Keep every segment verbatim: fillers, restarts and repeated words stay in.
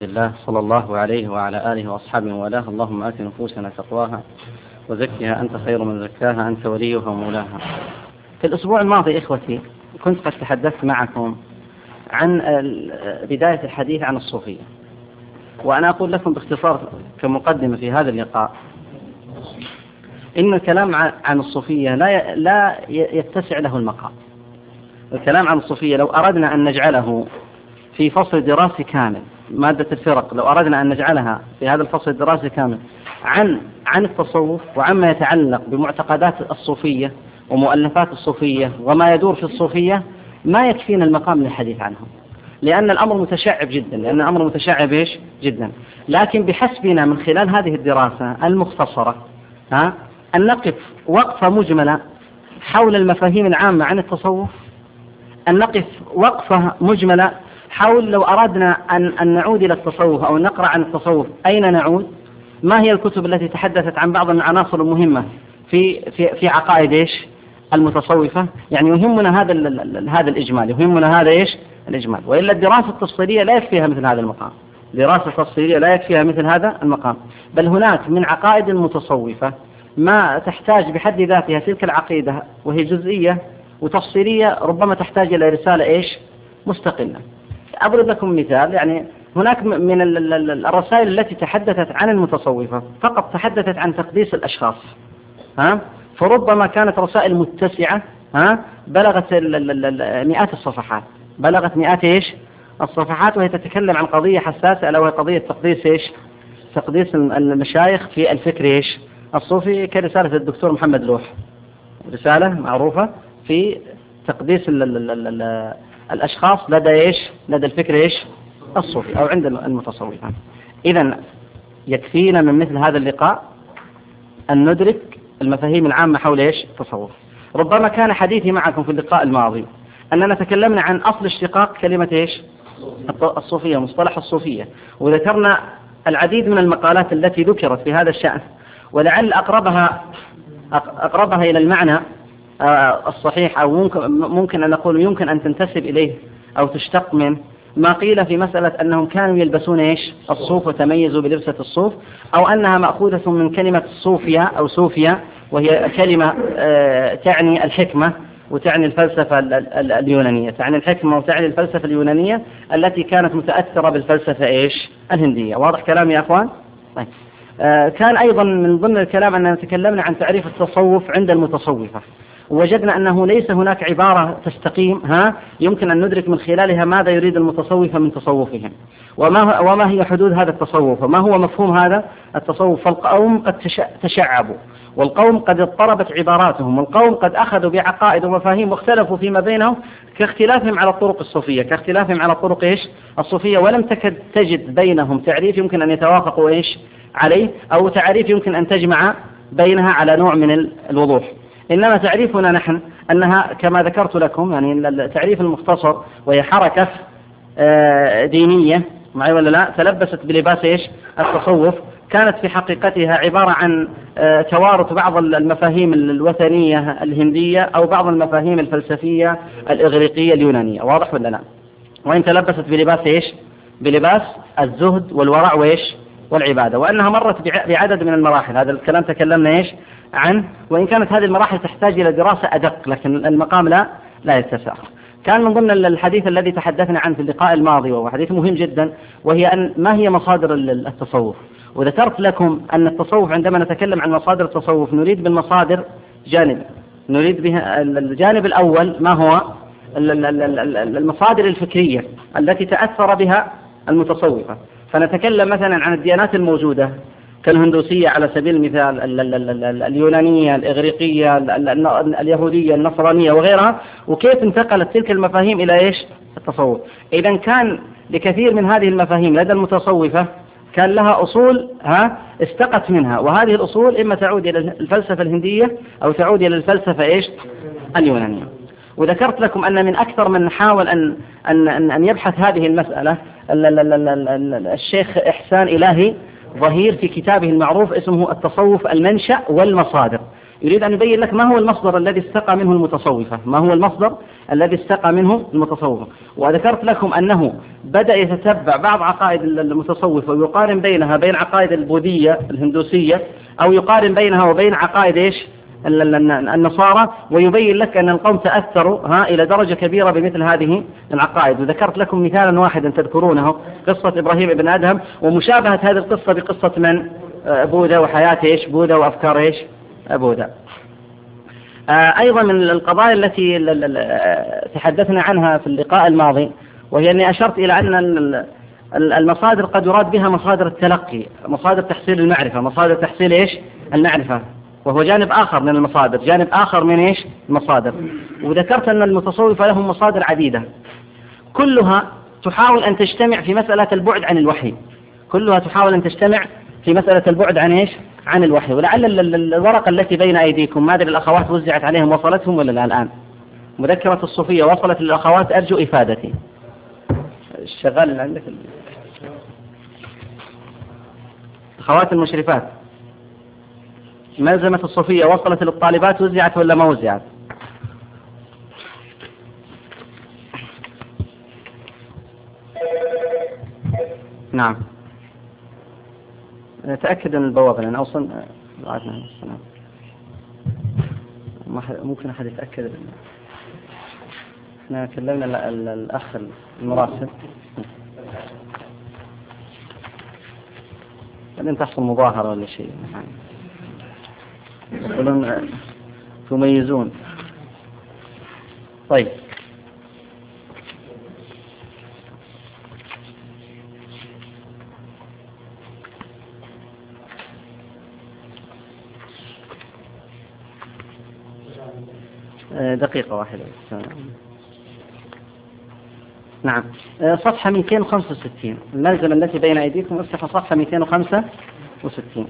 الله، صلى الله عليه وعلى آله وأصحابه وله. اللهم آت نفوسنا تقواها وزكها أنت خير من زكاها، أنت وليها ومولاها. في الأسبوع الماضي إخوتي كنت قد تحدثت معكم عن بداية الحديث عن الصوفية، وأنا أقول لكم باختصار كمقدمة في هذا اللقاء إن الكلام عن الصوفية لا لا يتسع له المقام. الكلام عن الصوفية لو أردنا أن نجعله في فصل دراسي كامل، مادة الفرق لو أردنا أن نجعلها في هذا الفصل الدراسي كامل عن عن التصوف وعما يتعلق بمعتقدات الصوفية ومؤلفات الصوفية وما يدور في الصوفية، ما يكفينا المقام للحديث عنهم، لأن الأمر متشعب جدا لأن الأمر متشعب إيش جدا. لكن بحسبنا من خلال هذه الدراسة المختصرة ها أن نقف وقفة مجملة حول المفاهيم العامة عن التصوف، أن نقف وقفة مجملة حول لو أردنا أن, أن نعود إلى التصوف أو نقرأ عن التصوف أين نعود، ما هي الكتب التي تحدثت عن بعض العناصر المهمة في في في عقائد إيش المتصوفة. يعني يهمنا هذا هذا الإجمال، يهمنا هذا إيش الإجمال، وإلا الدراسة التفصيلية لا يكفيها مثل هذا المقام. دراسة تفصيلية لا يكفيها مثل هذا المقام، بل هناك من عقائد المتصوفة ما تحتاج بحد ذاتها تلك العقيدة وهي جزئية وتفصيلية، ربما تحتاج إلى رسالة إيش مستقلة. أضرب لكم مثال، يعني هناك من الرسائل التي تحدثت عن المتصوفة فقط تحدثت عن تقديس الأشخاص، ها فربما كانت رسائل متسعة ها بلغت مئات الصفحات، بلغت مئات إيش الصفحات، وهي تتكلم عن قضية حساسة ألا وهي قضية تقديس إيش تقديس المشايخ في الفكر إيش الصوفي، كرسالة الدكتور محمد لوح، رسالة معروفة في تقديس ال ال ال ال الأشخاص لدى إيش لدى الفكر إيش الصوفي أو عند المتصوفة. إذن يكفينا من مثل هذا اللقاء أن ندرك المفاهيم العامة حول إيش التصوف. ربما كان حديثي معكم في اللقاء الماضي أننا تكلمنا عن أصل اشتقاق كلمة إيش الصوفية، مصطلح الصوفية، وذكرنا العديد من المقالات التي ذكرت في هذا الشأن، ولعل أقربها أقربها إلى المعنى الصحيح أو ممكن ممكن أن نقول يمكن أن تنتسب إليه أو تشتق منه ما قيل في مسألة أنهم كانوا يلبسون إيش الصوف وتميزوا بلبسة الصوف، أو أنها مأخوذة من كلمة صوفيا أو صوفيا، وهي كلمة تعني الحكمة وتعني الفلسفة اليونانية، تعني الحكمة وتعني الفلسفة اليونانية التي كانت متأثرة بالفلسفة إيش الهندية. واضح كلامي يا أخوان؟ طيب. كان أيضا من ضمن الكلام أننا تكلمنا عن تعريف التصوف عند المتصوفة، ووجدنا أنه ليس هناك عبارة تستقيم ها يمكن أن ندرك من خلالها ماذا يريد المتصوفة من تصوفهم، وما وما هي حدود هذا التصوف، وما هو مفهوم هذا التصوف. فالقوم قد تشعبوا، والقوم قد اضطربت عباراتهم، والقوم قد أخذوا بعقائد ومفاهيم واختلفوا فيما بينهم كاختلافهم على الطرق الصوفية كاختلافهم على الطرق إيش الصوفية، ولم تكد تجد بينهم تعريف يمكن أن يتوافقوا إيش عليه، أو تعريف يمكن أن تجمع بينها على نوع من الوضوح. إنما تعريفنا نحن أنها كما ذكرت لكم، يعني التعريف المختصر، وهي حركة دينية معي ولا لا تلبست بلباس إيش التصوف، كانت في حقيقتها عبارة عن توارث بعض المفاهيم الوثنية الهندية أو بعض المفاهيم الفلسفية الإغريقية اليونانية. واضح ولا لا؟ وإن تلبست بلباس إيش بلباس الزهد والورع وإيش والعبادة، وأنها مرت بعدد من المراحل. هذا الكلام تكلمنا إيش عنه، وإن كانت هذه المراحل تحتاج إلى دراسة أدق، لكن المقام لا لا يتسع. كان من ضمن الحديث الذي تحدثنا عنه في اللقاء الماضي وهو حديث مهم جدا، وهي أن ما هي مصادر التصوف. وذكرت لكم أن التصوف عندما نتكلم عن مصادر التصوف نريد بالمصادر جانب، نريد بها الجانب الأول ما هو المصادر الفكرية التي تأثر بها المتصوفة. فنتكلم مثلا عن الديانات الموجودة كالهندوسية على سبيل المثال، اليونانية، الإغريقية، اليهودية، النصرانية وغيرها، وكيف انتقلت تلك المفاهيم إلى إيش التصوف. إذن كان لكثير من هذه المفاهيم لدى المتصوفة كان لها أصول ها استقت منها، وهذه الأصول إما تعود إلى الفلسفة الهندية أو تعود إلى الفلسفة إيش اليونانية. وذكرت لكم أن من أكثر من حاول أن أن أن يبحث هذه المسألة الشيخ إحسان إلهي ظهير في كتابه المعروف اسمه التصوف المنشأ والمصادر. يريد أن يبين لك ما هو المصدر الذي استقى منه المتصوفة، ما هو المصدر الذي استقى منه المتصوفة. وذكرت لكم أنه بدأ يتتبع بعض عقائد المتصوفة ويقارن بينها بين عقائد البوذية الهندوسية، أو يقارن بينها وبين عقائد إيش النصارى، ويبين لك أن القوم تأثروا ها إلى درجة كبيرة بمثل هذه العقائد. وذكرت لكم مثالا واحدا تذكرونه، قصة إبراهيم بن أدهم، ومشابهة هذه القصة بقصة من؟ بوذا، وحياة إيش بوذا وأفكار إيش بوذا. أيضا من القضايا التي تحدثنا عنها في اللقاء الماضي، وهي أني أشرت إلى أن المصادر قد يراد بها مصادر التلقي، مصادر تحصيل المعرفة، مصادر تحصيل إيش المعرفة، وهو جانب آخر من المصادر، جانب آخر من إيش المصادر. وذكرت أن المتصوفة لهم مصادر عديدة كلها تحاول أن تجتمع في مسألة البعد عن الوحي، كلها تحاول أن تجتمع في مسألة البعد عن إيش عن الوحي. ولعل الورقة التي بين أيديكم، ما أدري الأخوات وزعت عليهم وصلتهم ولا لا الآن؟ مذكرة الصوفية وصلت للأخوات، أرجو إفادتي. الشغال اللي عندك أخوات المشرفات، ملزمة الصوفية وصلت للطالبات، وزعت ولا ما وزعت؟ نعم، نتأكد من البوابة لأن أوصل بعدنا السلام. ممكن أحد يتأكد؟ احنا كلمنا الأخ المراسل، بعدين تحصل مظاهرة ولا شيء يقولون تميزون. طيب، دقيقة واحدة. نعم، صفحة مئتين وخمسة وستين، الملزمة التي بين أيديكم، افتحوا صفحة مئتين وخمسة وستين.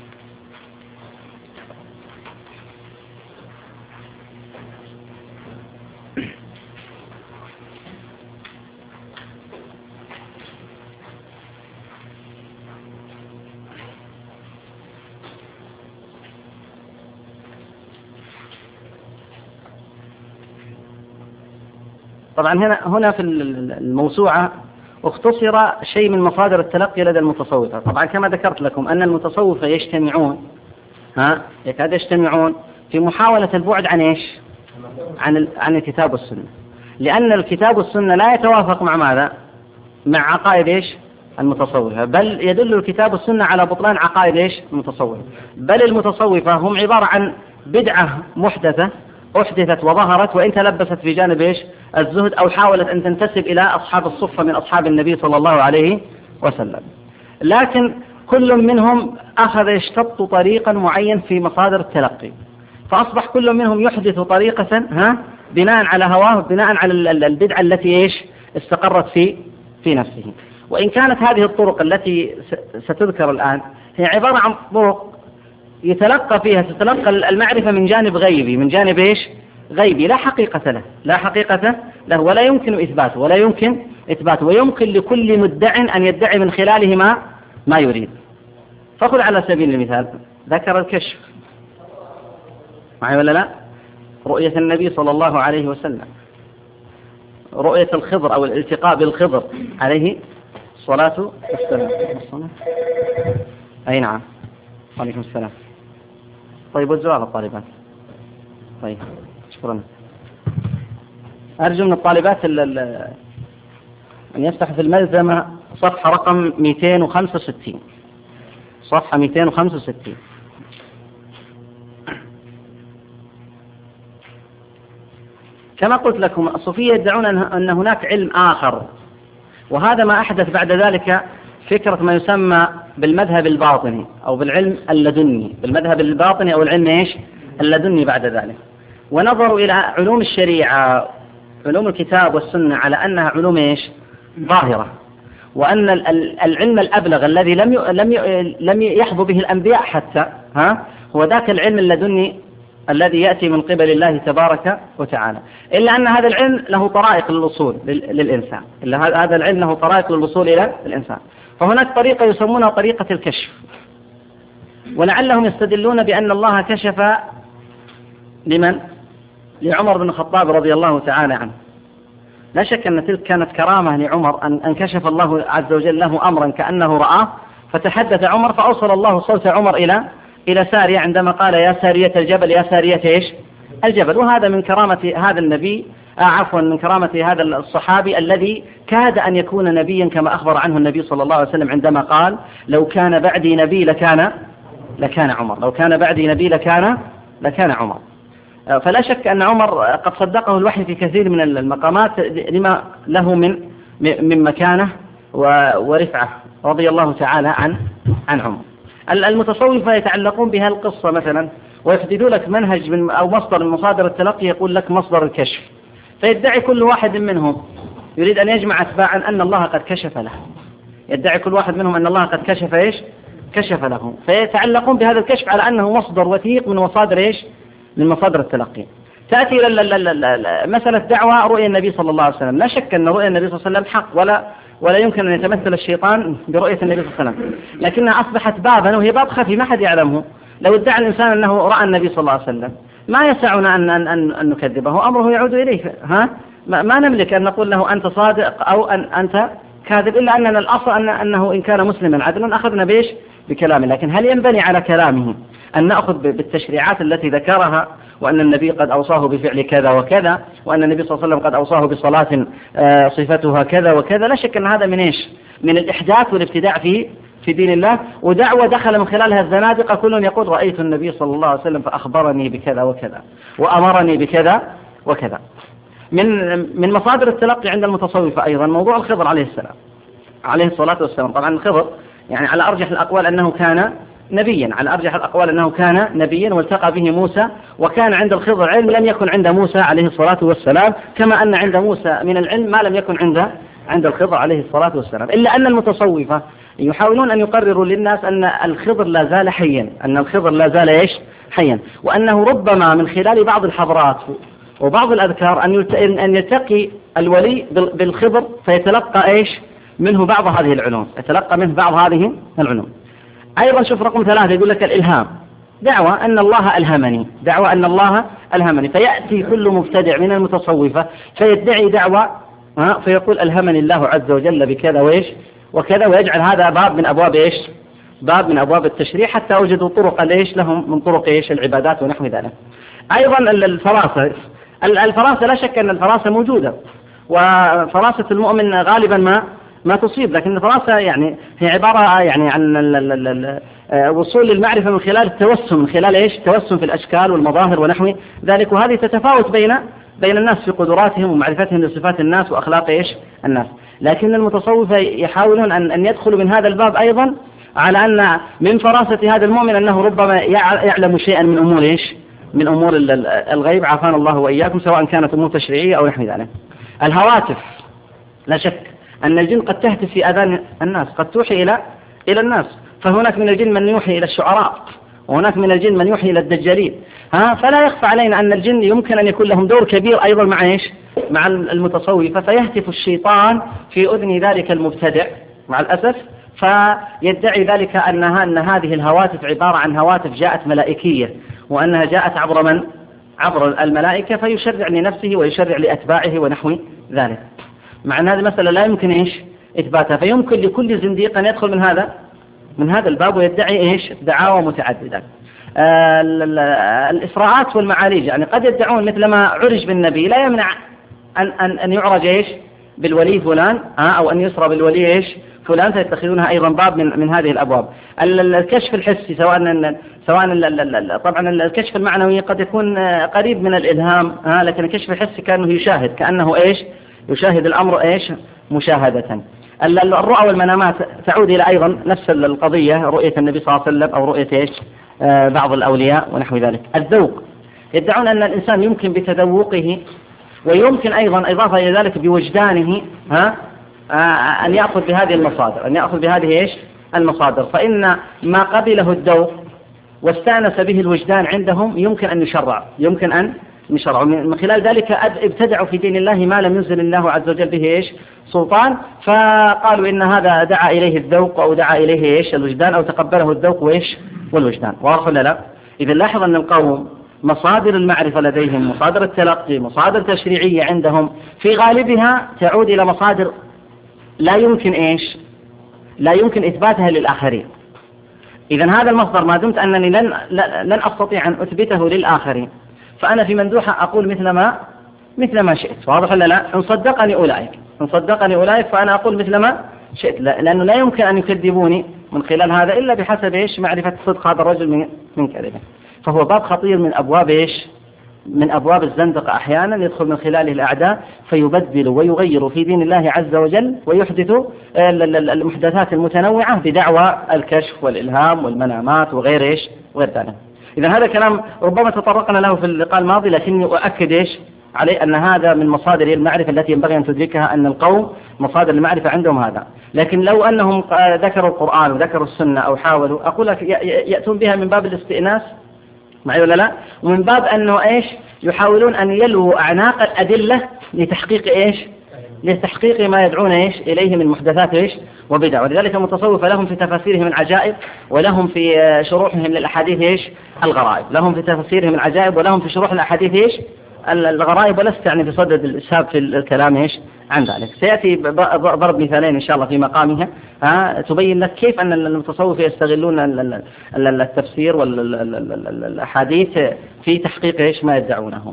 طبعا هنا هنا في الموسوعة اختصر شيء من مصادر التلقي لدى المتصوفة. طبعا كما ذكرت لكم أن المتصوفة يجتمعون ها يكاد يجتمعون في محاولة البعد عن إيش عن عن الكتاب والسنة، لأن الكتاب والسنة لا يتوافق مع ماذا؟ مع عقائد إيش المتصوفة، بل يدل الكتاب والسنة على بطلان عقائد إيش المتصوفة. بل المتصوفة هم عبارة عن بدعة محدثة أحدثت وظهرت وإن تلبست في جانب إيش الزهد، أو حاولت أن تنتسب إلى أصحاب الصفة من أصحاب النبي صلى الله عليه وسلم، لكن كل منهم أخذ يشتط طريقا معين في مصادر التلقي، فأصبح كل منهم يحدث طريقة ها بناء على هواه، بناء على البدعة التي إيش استقرت في في نفسه. وإن كانت هذه الطرق التي ستذكر الآن هي عبارة عن طرق يتلقى فيها تتلقى المعرفة من جانب غيبي، من جانب إيش غيبي لا حقيقة له، لا حقيقة له، ولا يمكن إثباته، ولا يمكن إثباته، ويمكن لكل مدع أن يدعي من خلاله ما ما يريد. فخذ على سبيل المثال ذكر الكشف معي ولا لا؟ رؤية النبي صلى الله عليه وسلم، رؤية الخضر أو الالتقاء بالخضر عليه الصلاة والسلام. أي نعم، عليكم السلام. طيب، وزعوا على الطالبات. طيب، شكرا. أرجو من الطالبات أن يفتحوا في الملزمة صفحة رقم مئتين وخمسة وستين، صفحة مئتين وخمسة وستين. كما قلت لكم الصوفية يدعون أن هناك علم آخر، وهذا ما أحدث بعد ذلك فكرة ما يسمى بالمذهب الباطني أو بالعلم اللدني، بالمذهب الباطني أو العلم إيش اللدني بعد ذلك. ونظروا إلى علوم الشريعة، علوم الكتاب والسنة، على أنها علوم إيش ظاهرة، وأن العلم الأبلغ الذي لم لم لم يحظى به الأنبياء حتى ها هو ذاك العلم اللدني الذي يأتي من قبل الله تبارك وتعالى. إلا أن هذا العلم له طرائق للوصول للإنسان، إلا هذا العلم له طرائق للوصول إلى الإنسان. فهناك طريقة يسمونها طريقة الكشف، ولعلهم يستدلون بأن الله كشف لمن؟ لعمر بن الخطاب رضي الله تعالى عنه. لا شك أن تلك كانت كرامة لعمر أن أنكشف الله عز وجل له أمرا كأنه رآه، فتحدث عمر فأوصل الله صوت عمر إلى إلى سارية عندما قال يا سارية الجبل يا سارية إيش؟ الجبل. وهذا من كرامة هذا النبي آه عفوا من كرامة هذا الصحابي الذي كاد أن يكون نبيا كما أخبر عنه النبي صلى الله عليه وسلم عندما قال لو كان بعدي نبي لكان لكان عمر، لو كان بعدي نبي لكان لكان عمر. فلا شك أن عمر قد صدقه الوحي في كثير من المقامات لما له من من مكانة ورفعة رضي الله تعالى عن عن عمر. المتصوفة يتعلقون بها القصة مثلا ويحددوا لك منهج من أو مصدر من مصادر التلقي، يقول لك مصدر الكشف، فيدعي كل واحد منهم يريد أن يجمع أتباعا أن الله قد كشف له، يدعي كل واحد منهم أن الله قد كشف إيش؟ كشف له، فيتعلقون بهذا الكشف على أنه مصدر وثيق من مصادر إيش؟ من مصادر التلقي. تأتي مسألة دعوة رؤيا النبي صلى الله عليه وسلم، لا شك أن رؤيا النبي صلى الله عليه وسلم حق، ولا ولا يمكن أن يتمثل الشيطان برؤية النبي صلى الله عليه وسلم، لكنها أصبحت بابا وهي باب خفي ما حد يعلمه. لو ادعى الإنسان أنه رأى النبي صلى الله عليه وسلم ما يسعنا أن أن أن, أن نكذبه، أمره يعود إليه. ها ما, ما نملك أن نقول له أنت صادق أو أن أنت كاذب، إلا أننا الأصل أن أنه إن كان مسلما عدلا أخذنا بيش بكلامه. لكن هل ينبني على كلامه أن نأخذ بالتشريعات التي ذكرها، وأن النبي قد أوصاه بفعل كذا وكذا، وأن النبي صلى الله عليه وسلم قد أوصاه بصلاة صفتها كذا وكذا؟ لا شك أن هذا من إيش؟ من الإحداث والابتداع في في دين الله، ودعوة دخل من خلالها الزنادقة كل يقول رأيت النبي صلى الله عليه وسلم فأخبرني بكذا وكذا وأمرني بكذا وكذا. من من مصادر التلقي عند المتصوفة أيضا موضوع الخضر عليه السلام عليه الصلاة والسلام. طبعا الخضر يعني على أرجح الأقوال أنه كان نبيا، على أرجح الأقوال أنه كان نبيا والتقى به موسى، وكان عند الخضر علم لم يكن عند موسى عليه الصلاة والسلام، كما أن عند موسى من العلم ما لم يكن عند عند الخضر عليه الصلاة والسلام. إلا أن المتصوفة يحاولون أن يقرروا للناس أن الخضر لا زال حيا، أن الخضر لا زال إيش؟ حيا، وأنه ربما من خلال بعض الحضرات وبعض الأذكار أن أن يلتقي الولي بالخضر فيتلقى إيش؟ منه بعض هذه العلوم، يتلقى منه بعض هذه العلوم. أيضا شوف رقم ثلاثة يقول لك الإلهام، دعوة أن الله ألهمني، دعوة أن الله ألهمني. فيأتي كل مبتدع من المتصوفة فيدعي دعوة فيقول ألهمني الله عز وجل بكذا وإيش وكذا، ويجعل هذا باب من أبواب إيش؟ باب من أبواب التشريع، حتى وجدوا طرق ليش لهم من طرق إيش؟ العبادات ونحو ذلك. أيضا الفراسة، الفراسة لا شك أن الفراسة موجودة، وفراسة المؤمن غالبا ما ما تصيب، لكن الفراسة يعني هي عبارة يعني عن وصول للمعرفة من خلال التوسم، من خلال إيش؟ توسم في الأشكال والمظاهر ونحو ذلك، وهذه تتفاوت بين بين الناس في قدراتهم ومعرفتهم لصفات الناس وأخلاق إيش؟ الناس. لكن المتصوفة يحاولون أن أن يدخلوا من هذا الباب أيضا على أن من فراسة هذا المؤمن أنه ربما يعلم شيئا من أمور إيش؟ من أمور الغيب، عافانا الله وإياكم، سواء كانت أمور تشريعية أو نحو ذلك. الهواتف، لا شك أن الجن قد تهتف في أذان الناس، قد توحي إلى إلى الناس، فهناك من الجن من يوحي إلى الشعراء، وهناك من الجن من يوحي إلى الدجالين. ها فلا يخفى علينا أن الجن يمكن أن يكون لهم دور كبير أيضا مع إيش؟ مع المتصوفة، فيهتف الشيطان في أذن ذلك المبتدع مع الأسف، فيدعي ذلك أنها أن هذه الهواتف عبارة عن هواتف جاءت ملائكية، وأنها جاءت عبر من؟ عبر الملائكة، فيشرع لنفسه ويشرع لأتباعه ونحو ذلك، مع أن هذه مسألة لا يمكن إيش؟ إثباتها. فيمكن لكل زنديق أن يدخل من هذا من هذا الباب ويدعي إيش؟ دعاوى متعددة. آه الإسراءات والمعارج، يعني قد يدعون مثل ما عرج بالنبي، لا يمنع أن أن أن يعرج إيش؟ بالولي فلان، آه أو أن يسرى بالولي إيش؟ فلان، فيتخذونها أيضا باب من من هذه الأبواب. الكشف الحسي، سواء سواء طبعا الكشف المعنوي قد يكون قريب من الإلهام، آه لكن الكشف الحسي كأنه يشاهد، كأنه إيش؟ يشاهد الأمر إيش؟ مشاهدة. الرؤى والمنامات تعود إلى أيضا نفس القضية، رؤية النبي صلى الله عليه وسلم أو رؤية إيش؟ آه بعض الأولياء ونحو ذلك. الذوق، يدعون أن الإنسان يمكن بتذوقه ويمكن أيضا إضافة إلى ذلك بوجدانه ها آه أن يأخذ بهذه المصادر، أن يأخذ بهذه إيش؟ المصادر. فإن ما قبله الذوق واستأنس به الوجدان عندهم يمكن أن يشرع، يمكن أن يشرع. من خلال ذلك ابتدعوا في دين الله ما لم ينزل الله عز وجل به إيش؟ سلطان، فقالوا إن هذا دعا إليه الذوق أو دعا إليه إيش؟ الوجدان، أو تقبله الذوق وإيش؟ والوجدان. واضح ولا لا؟ إذا لاحظ أن القوم مصادر المعرفة لديهم، مصادر التلقي، مصادر تشريعية عندهم، في غالبها تعود إلى مصادر لا يمكن إيش لا يمكن إثباتها للآخرين. إذن هذا المصدر ما دمت أنني لن, لن أستطيع أن أثبته للآخرين، فأنا في مندوحة أقول مثل ما مثل ما شئت. واضح ولا لا؟ إن صدقني أولئك إن صدقني أولئك فأنا أقول مثل ما شئت، لأنه لا يمكن أن يكذبوني من خلال هذا إلا بحسب إيش معرفة صدق هذا الرجل من من كذبه. فهو باب خطير من أبواب إيش من أبواب الزندقة، أحيانا يدخل من خلاله الأعداء فيبدلوا ويغيروا في دين الله عز وجل، ويحدثوا المحدثات المتنوعة بدعوى الكشف والإلهام والمنامات وغير إيش وغير ذلك. إذا هذا كلام ربما تطرقنا له في اللقاء الماضي، لكني أؤكد إيش عليه أن هذا من مصادر المعرفة التي ينبغي أن تدركها، أن القوم مصادر المعرفة عندهم هذا. لكن لو أنهم ذكروا القرآن وذكروا السنة أو حاولوا، أقول لك يأتون بها من باب الاستئناس، معي ولا لا؟ ومن باب أنه إيش يحاولون أن يلووا أعناق الأدلة لتحقيق إيش لتحقيق ما يدعون إيش إليه من محدثات إيش وبدع. ولذلك المتصوفة لهم في تفاسيرهم العجائب، ولهم في شروحهم للأحاديث إيش الغرائب. لهم في تفاسيرهم العجائب ولهم في شروح الأحاديث إيش الغرائب، ولست يعني في صدد الإسهاب في الكلام إيش عن ذلك. سيأتي ضرب مثالين إن شاء الله في مقامها ها تبين لك كيف أن المتصوفة يستغلون التفسير والأحاديث في تحقيق إيش ما يدعونه.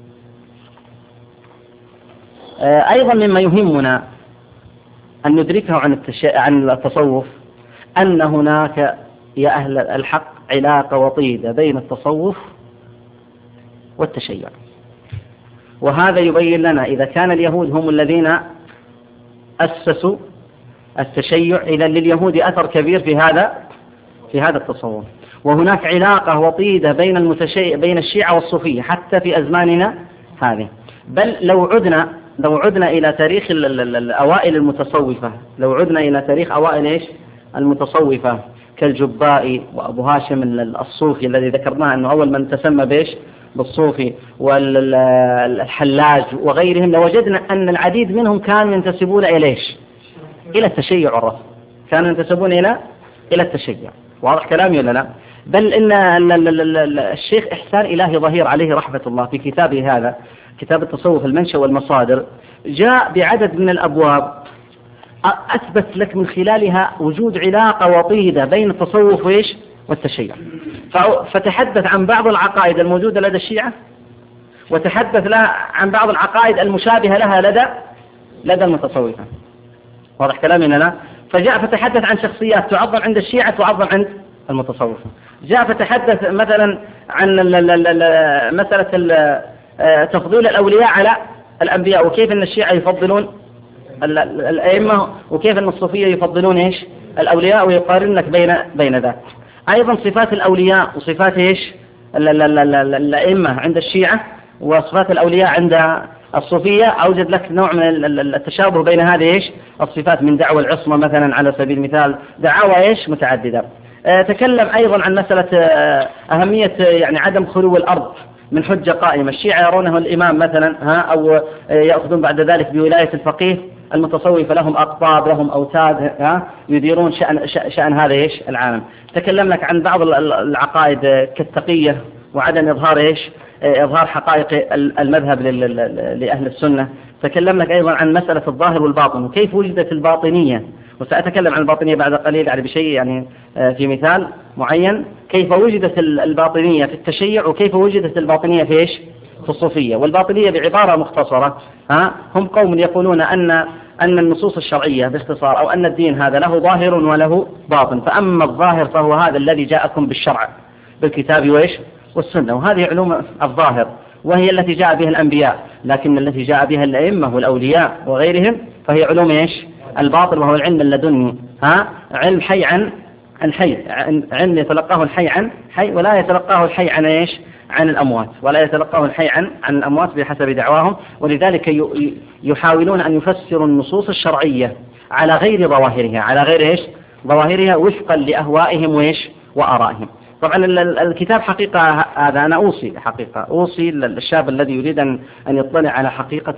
أيضا مما يهمنا أن ندركه عن عن التصوف أن هناك يا أهل الحق علاقة وطيدة بين التصوف والتشيع. وهذا يبين لنا إذا كان اليهود هم الذين أسسوا التشيع، إذا لليهود أثر كبير في هذا في هذا التصوف. وهناك علاقة وطيدة بين المتشيع بين الشيعة والصوفية حتى في أزماننا هذه. بل لو عدنا لو عدنا إلى تاريخ الأوائل المتصوفة، لو عدنا إلى تاريخ أوائل إيش المتصوفة كالجبائي وأبو هاشم الصوفي الذي ذكرناه أنه أول من تسمى بإيش بالصوفي، والحلاج وغيرهم، لوجدنا أن العديد منهم كانوا ينتسبون إلى إيش إلى التشيع الرسمي، كانوا ينتسبون إلى إلى التشيع. واضح كلامي ولا لا؟ بل إن الشيخ إحسان إلهي ظهير عليه رحمة الله في كتابه هذا كتاب التصوف المنشأ والمصادر جاء بعدد من الأبواب أثبت لك من خلالها وجود علاقة وطيدة بين التصوف وإيش والتشيع. فتحدث عن بعض العقائد الموجودة لدى الشيعة، وتحدث لها عن بعض العقائد المشابهة لها لدى لدى المتصوفة. واضح كلامي لا؟ فجاء فتحدث عن شخصيات تعظم عند الشيعة تعظم عند المتصوفة. جاء فتحدث مثلا عن مسألة تفضيل الأولياء على الأنبياء، وكيف أن الشيعة يفضلون الأئمة، وكيف أن الصوفية يفضلون إيش الأولياء، ويقارن لك بين بين ذلك. أيضا صفات الأولياء وصفات إيش الأئمة عند الشيعة وصفات الأولياء عند الصوفية، أوجد لك نوع من التشابه بين هذه إيش الصفات، من دعوى العصمة مثلا على سبيل المثال، دعاوى إيش متعددة. أه تكلم أيضا عن مسألة أه أهمية يعني عدم خلو الأرض من حجة قائمة. الشيعة يرونه الإمام مثلا ها أو يأخذون بعد ذلك بولاية الفقيه. المتصوفة لهم أقطاب، لهم أوتاد ها يديرون شأن, شأن هذا إيش العالم. تكلم لك عن بعض العقائد كالتقية وعدم إظهار إيش إظهار حقائق المذهب لأهل السنة. تكلم لك أيضا عن مسألة الظاهر والباطن وكيف وجدت الباطنية، وسأتكلم عن الباطنية بعد قليل يعني بشيء يعني في مثال معين، كيف وجدت الباطنية في التشيع وكيف وجدت الباطنية في إيش في الصوفية. والباطنية بعبارة مختصرة ها هم قوم يقولون أن أن النصوص الشرعية باختصار أو أن الدين هذا له ظاهر وله باطن، فأما الظاهر فهو هذا الذي جاءكم بالشرع بالكتاب وإيش والسنة، وهذه علوم الظاهر وهي التي جاء بها الأنبياء، لكن التي جاء بها الأئمة والأولياء وغيرهم فهي علوم إيش الباطل، وهو العلم اللدني ها علم حي عن الحي، علم يتلقاه الحي عن حي ولا يتلقاه الحي عن إيش عن الأموات، ولا يتلقاه الحي عن عن الأموات بحسب دعواهم. ولذلك يحاولون أن يفسروا النصوص الشرعية على غير ظواهرها على غير إيش ظواهرها وفقا لأهوائهم وإيش وآرائهم. طبعا الكتاب حقيقة هذا أنا أوصي حقيقة أوصي الشاب الذي يريد أن أن يطلع على حقيقة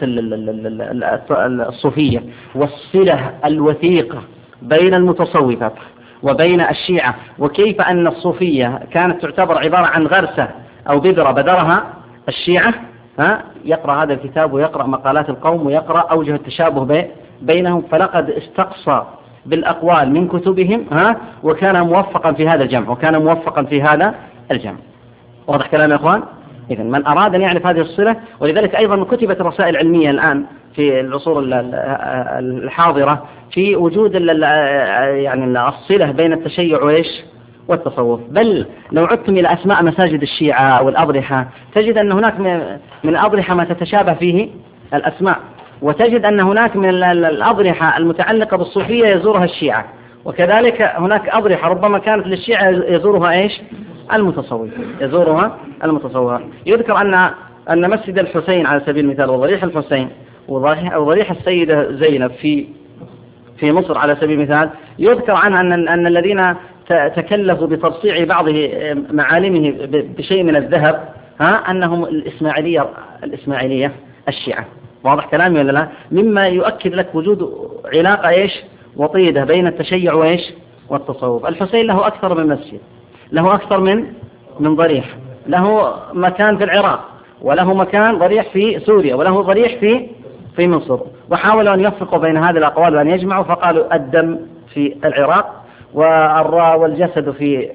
الصوفية والصلة الوثيقة بين المتصوفة وبين الشيعة، وكيف أن الصوفية كانت تعتبر عبارة عن غرسة أو بذرة بذرها الشيعة ها يقرأ هذا الكتاب ويقرأ مقالات القوم ويقرأ أوجه التشابه بينهم، فلقد استقصى بالأقوال من كتبهم ها وكان موفقا في هذا الجمع وكان موفقا في هذا الجمع. واضح كلام يا إخوان؟ إذن من أراد أن يعرف هذه الصلة، ولذلك أيضا كتبت رسائل علمية الآن في العصور الحاضرة في وجود يعني الصلة بين التشيع وإيش والتصوف. بل لو عدتم إلى أسماء مساجد الشيعة والأضرحة تجد أن هناك من الأضرحة ما تتشابه فيه الأسماء، وتجد أن هناك من الأضرحة المتعلقة بالصوفية يزورها الشيعة، وكذلك هناك أضرحة ربما كانت للشيعة يزورها إيش المتصوف يزورها المتصوف. يذكر أن أن مسجد الحسين على سبيل المثال وضريح الحسين وضريح السيدة زينب في في مصر على سبيل المثال يذكر عنها أن أن الذين تكلفوا بترصيع بعض معالمه بشيء من الذهب ها أنهم الإسماعيلية الإسماعيلية الشيعة. واضح كلامي ولا لا؟ مما يؤكد لك وجود علاقة إيش وطيدة بين التشيع وإيش والتصوف. الحسين له أكثر من مسجد، له أكثر من من ضريح، له مكان في العراق وله مكان ضريح في سوريا وله ضريح في في مصر، وحاولوا أن يفرقوا بين هذه الأقوال وأن يجمعوا، فقالوا الدم في العراق والراء والجسد في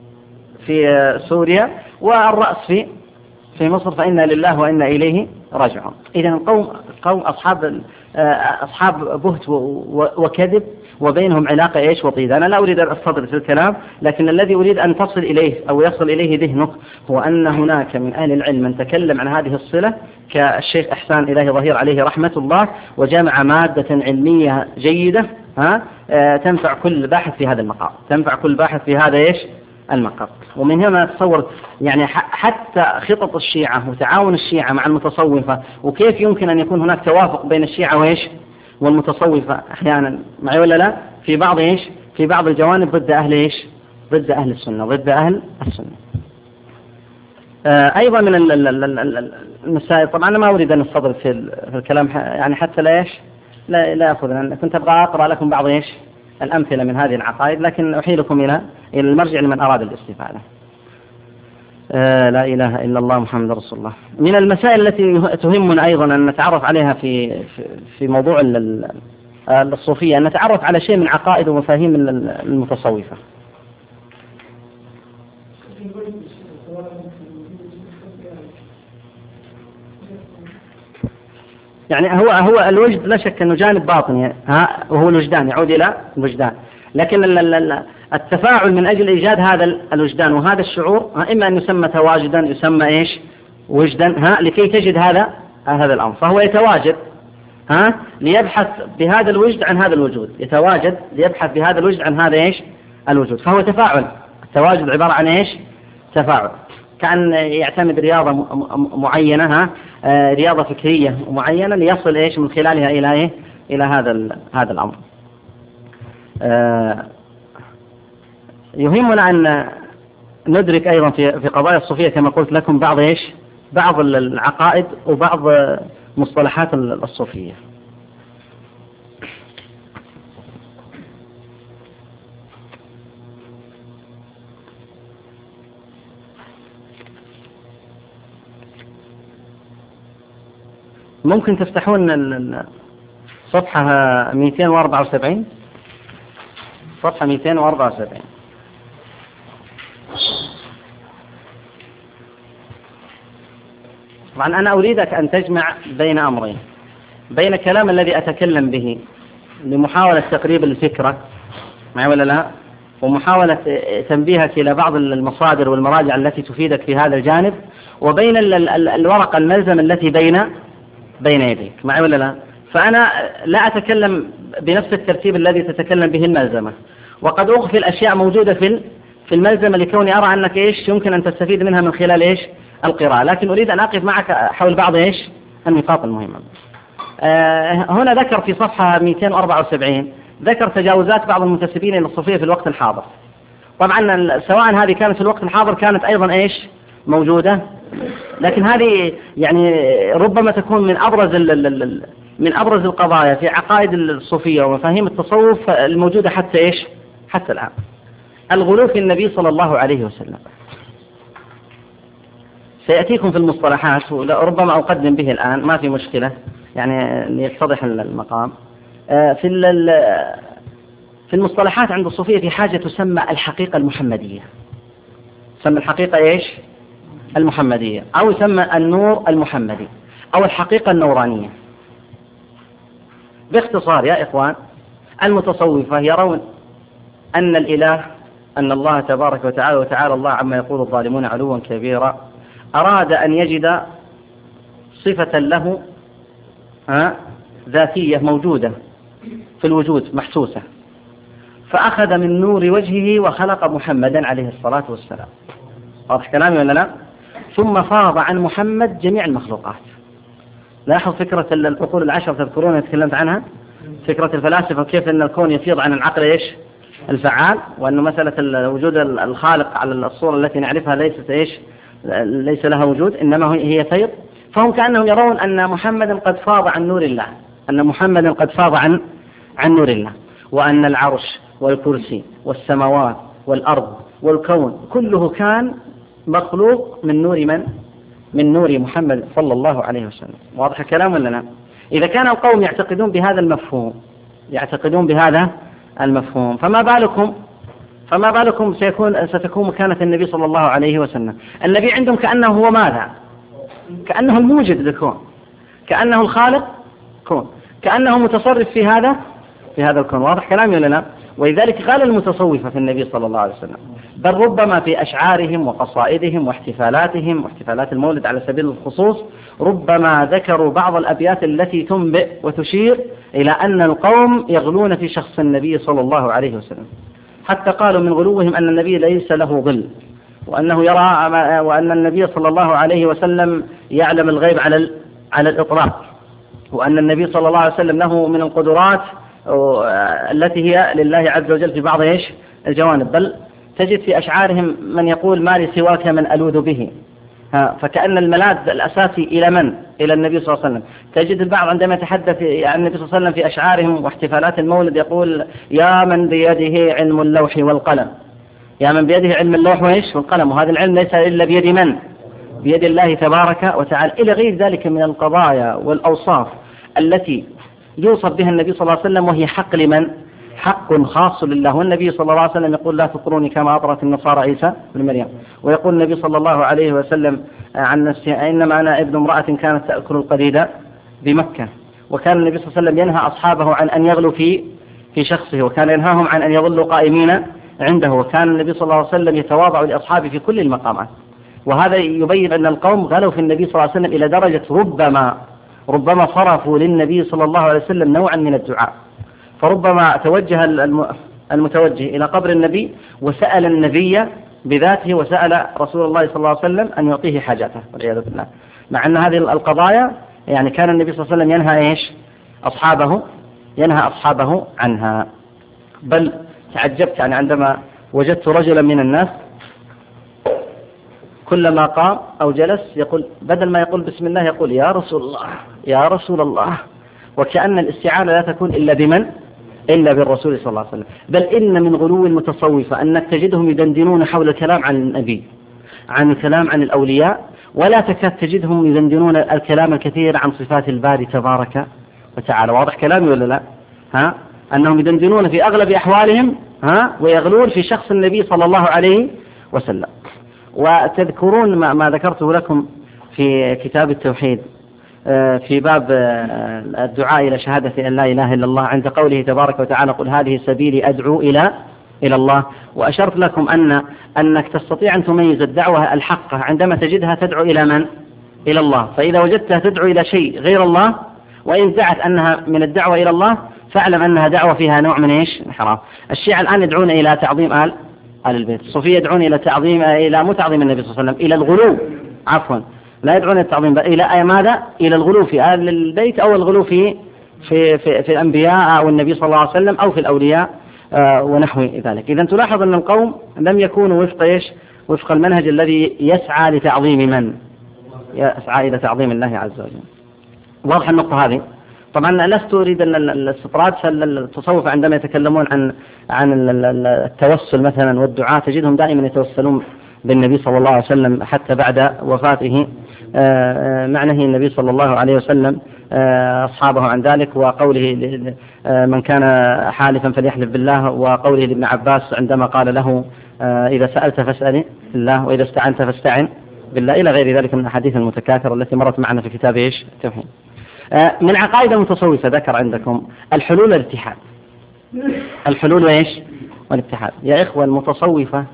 في سوريا والرأس في في مصر، فإنا لله وإنا إليه راجعون. إذن القوم قوم أصحاب أصحاب بهت وكذب وبينهم علاقة إيش وطيدة. أنا لا أريد أن أستطرد في الكلام، لكن الذي أريد أن تصل إليه أو يصل إليه ذهنك هو أن هناك من أهل العلم من تكلم عن هذه الصلة كالشيخ إحسان إلهي ظهير عليه رحمة الله، وجمع مادة علمية جيدة ها تنفع كل باحث في هذا المقام، تنفع كل باحث في هذا إيش المقام. ومن هنا تصور يعني حتى خطط الشيعة وتعاون الشيعة مع المتصوفة، وكيف يمكن أن يكون هناك توافق بين الشيعة وإيش والمتصوفة أحيانا معي ولا لا في بعض إيش في بعض الجوانب ضد أهل إيش ضد أهل السنة ضد أهل السنة. آه أيضا من المسائل، طبعا أنا ما أريد أن أستطرد في الكلام يعني حتى لا إيش لا لا أخذ، أنا كنت أبغى أقرأ لكم بعض إيش الأمثلة من هذه العقائد، لكن أحيلكم إلى إلى المرجع لمن أراد الاستفادة. آه لا إله إلا الله محمد رسول الله. من المسائل التي تهمنا أيضا أن نتعرف عليها في في موضوع الصوفية أن نتعرف على شيء من عقائد ومفاهيم المتصوفة. يعني هو هو الوجد لا شك أنه جانب باطني ها وهو الوجدان، يعود إلى الوجدان، لكن التفاعل من أجل إيجاد هذا الوجدان وهذا الشعور إما أن يسمى تواجدا يسمى إيش وجدا ها لكي تجد هذا هذا الأمر، فهو يتواجد ها ليبحث بهذا الوجد عن هذا الوجود، يتواجد ليبحث بهذا الوجد عن هذا إيش الوجود، فهو تفاعل. التواجد عبارة عن إيش تفاعل، كأن يعتمد رياضة معينة ها آه رياضة فكرية معينة ليصل إيش من خلالها إلى إيه إلى هذا هذا الأمر. آه يهمنا أن ندرك أيضا في في قضايا الصوفية كما قلت لكم بعض إيش بعض العقائد وبعض مصطلحات الصوفية. ممكن تفتحون صفحة مئتين وأربعة وسبعين، صفحة مئتين وأربعة وسبعين. طبعا أنا أريدك أن تجمع بين أمرين، بين الكلام الذي أتكلم به لمحاولة تقريب الفكرة معي ولا لا، ومحاولة تنبيهك إلى بعض المصادر والمراجع التي تفيدك في هذا الجانب، وبين الورقة الملزمة التي بين بين يديك معي ولا لا. فأنا لا أتكلم بنفس الترتيب الذي تتكلم به الملزمة، وقد أغفل أشياء موجودة في في الملزمة لكوني أرى أنك إيش يمكن أن تستفيد منها من خلال إيش القراءة، لكن أريد أن أقف معك حول بعض إيش النقاط المهمة. آه هنا ذكر في صفحة مئتين وأربعة وسبعين ذكر تجاوزات بعض المنتسبين إلى الصوفية في الوقت الحاضر. طبعا سواء هذه كانت في الوقت الحاضر كانت أيضا إيش موجودة، لكن هذه يعني ربما تكون من أبرز من أبرز القضايا في عقائد الصوفية ومفاهيم التصوف الموجودة حتى إيش حتى الآن. الغلو في النبي صلى الله عليه وسلم. سيأتيكم في المصطلحات وربما أقدم به الآن ما في مشكلة يعني ليتضح المقام. في في المصطلحات عند الصوفية في حاجة تسمى الحقيقة المحمدية، تسمى الحقيقة إيش؟ المحمدية، أو يسمى النور المحمدي أو الحقيقة النورانية. باختصار يا إخوان، المتصوفة يرون أن الإله، أن الله تبارك وتعالى وتعالى الله عما يقول الظالمون علوا كبيرا، أراد أن يجد صفة له ذاتية موجودة في الوجود محسوسة، فأخذ من نور وجهه وخلق محمدا عليه الصلاة والسلام. واضح كلامي ولا لا؟ ثم فاض عن محمد جميع المخلوقات. لاحظ فكرة العقول العشر تذكرون تكلمت عنها، فكرة الفلاسفة كيف أن الكون يفيض عن العقل إيش؟ الفعال، وأن مسألة وجود الخالق على الصورة التي نعرفها ليست إيش؟ ليس لها وجود، إنما هي فيض. فهم كأنهم يرون أن محمدا قد فاض عن نور الله، أن محمدا قد فاض عن عن نور الله، وأن العرش والكرسي والسماوات والأرض والكون كله كان مخلوق من نور من؟ من نور محمد صلى الله عليه وسلم. واضح الكلام ولا لا؟ إذا كان القوم يعتقدون بهذا المفهوم، يعتقدون بهذا المفهوم، فما بالكم فما بالكم سيكون ستكون مكانة النبي صلى الله عليه وسلم. النبي عندهم كأنه هو ماذا؟ كأنه الموجد للكون، كأنه الخالق كون، كأنه متصرف في هذا في هذا الكون. واضح كلامي ولا لا؟ ولذلك قال المتصوفة في النبي صلى الله عليه وسلم، بل ربما في أشعارهم وقصائدهم واحتفالاتهم واحتفالات المولد على سبيل الخصوص ربما ذكروا بعض الأبيات التي تنبئ وتشير إلى أن القوم يغلون في شخص النبي صلى الله عليه وسلم، حتى قالوا من غلوهم أن النبي ليس له ظل، وأنه يرى وأن النبي صلى الله عليه وسلم يعلم الغيب على على الإطلاق، وأن النبي صلى الله عليه وسلم له من القدرات التي هي لله عز وجل في بعض إيش الجوانب. بل تجد في أشعارهم من يقول ما لي سواك من ألوذ به، فكأن الملاذ الأساسي إلى من؟ إلى النبي صلى الله عليه وسلم. تجد البعض عندما يتحدث عن النبي صلى الله عليه وسلم في أشعارهم واحتفالات المولد يقول يا من بيده علم اللوح والقلم، يا من بيده علم اللوح وإيش والقلم، وهذا العلم ليس إلا بيد من؟ بيد الله تبارك وتعالى، إلى غير ذلك من القضايا والأوصاف التي يوصف بها النبي صلى الله عليه وسلم، وهي حق لمن؟ حق خاص لله. والنبي صلى الله عليه وسلم يقول لا تطروني كما أطرت النصارى عيسى بن مريم، ويقول النبي صلى الله عليه وسلم عن نفسه إنما أنا ابن امرأة كانت تأكل القديد بمكة. وكان النبي صلى الله عليه وسلم ينهى أصحابه عن أن يغلوا في في شخصه، وكان ينهاهم عن أن يظلوا قائمين عنده، وكان النبي صلى الله عليه وسلم يتواضع لأصحابه في كل المقامات. وهذا يبين أن القوم غلوا في النبي صلى الله عليه وسلم إلى درجة ربما ربما صرفوا للنبي صلى الله عليه وسلم نوعا من الدعاء، فربما توجه المتوجه إلى قبر النبي وسأل النبي بذاته وسأل رسول الله صلى الله عليه وسلم أن يعطيه حاجاته والعياذ بالله، مع أن هذه القضايا يعني كان النبي صلى الله عليه وسلم ينهى إيش أصحابه ينهى أصحابه عنها. بل تعجبت يعني عندما وجدت رجلا من الناس كلما قام أو جلس يقول بدل ما يقول بسم الله يقول يا رسول الله يا رسول الله، وكأن الاستعانة لا تكون إلا بمن؟ إلا بالرسول صلى الله عليه وسلم. بل إن من غلو المتصوفة أنك تجدهم يدندنون حول الكلام عن النبي، عن الكلام عن الأولياء، ولا تكاد تجدهم يدندنون الكلام الكثير عن صفات الباري تبارك وتعالى. واضح كلامي ولا لا؟ ها؟ أنهم يدندنون في أغلب أحوالهم ها ويغلون في شخص النبي صلى الله عليه وسلم. وتذكرون ما, ما ذكرته لكم في كتاب التوحيد في باب الدعاء إلى شهادة أن لا إله إلا الله، عند قوله تبارك وتعالى قل هذه سبيلي أدعو إلى إلى الله. وأشرت لكم أن أنك تستطيع أن تميز الدعوة الحقة عندما تجدها تدعو إلى من؟ إلى الله. فإذا وجدتها تدعو إلى شيء غير الله وإن دعت أنها من الدعوة إلى الله فاعلم أنها دعوة فيها نوع من إيش؟ الحرام. الشيعة الآن يدعون إلى تعظيم آل آل البيت، الصوفية يدعون إلى تعظيم إلى مو تعظيم النبي صلى الله عليه وسلم، إلى الغلو، عفوا لا يدعون التعظيم إلى ماذا؟ إلى الغلو في آل البيت أو الغلو في في في, في الأنبياء أو النبي صلى الله عليه وسلم أو في الأولياء آه ونحو ذلك. إذا تلاحظ أن القوم لم يكونوا وفق إيش؟ وفق المنهج الذي يسعى لتعظيم من؟ يسعى إلى تعظيم الله عز وجل. واضح النقطة هذه؟ طبعا لست أريد أن الاستطراد، فالتصوف عندما يتكلمون عن عن التوسل مثلا والدعاء تجدهم دائما يتوسلون بالنبي صلى الله عليه وسلم حتى بعد وفاته، مع نهي النبي صلى الله عليه وسلم أصحابه عن ذلك، وقوله من كان حالفا فليحلف بالله، وقوله لابن عباس عندما قال له إذا سألت فاسأل الله وإذا استعنت فاستعن بالله، إلى غير ذلك من الأحاديث المتكاثرة التي مرت معنا في كتاب إيش التوحيد. من عقائد المتصوفة ذكر عندكم الحلول والاتحاد. الحلول وإيش والاتحاد. يا إخوة المتصوفة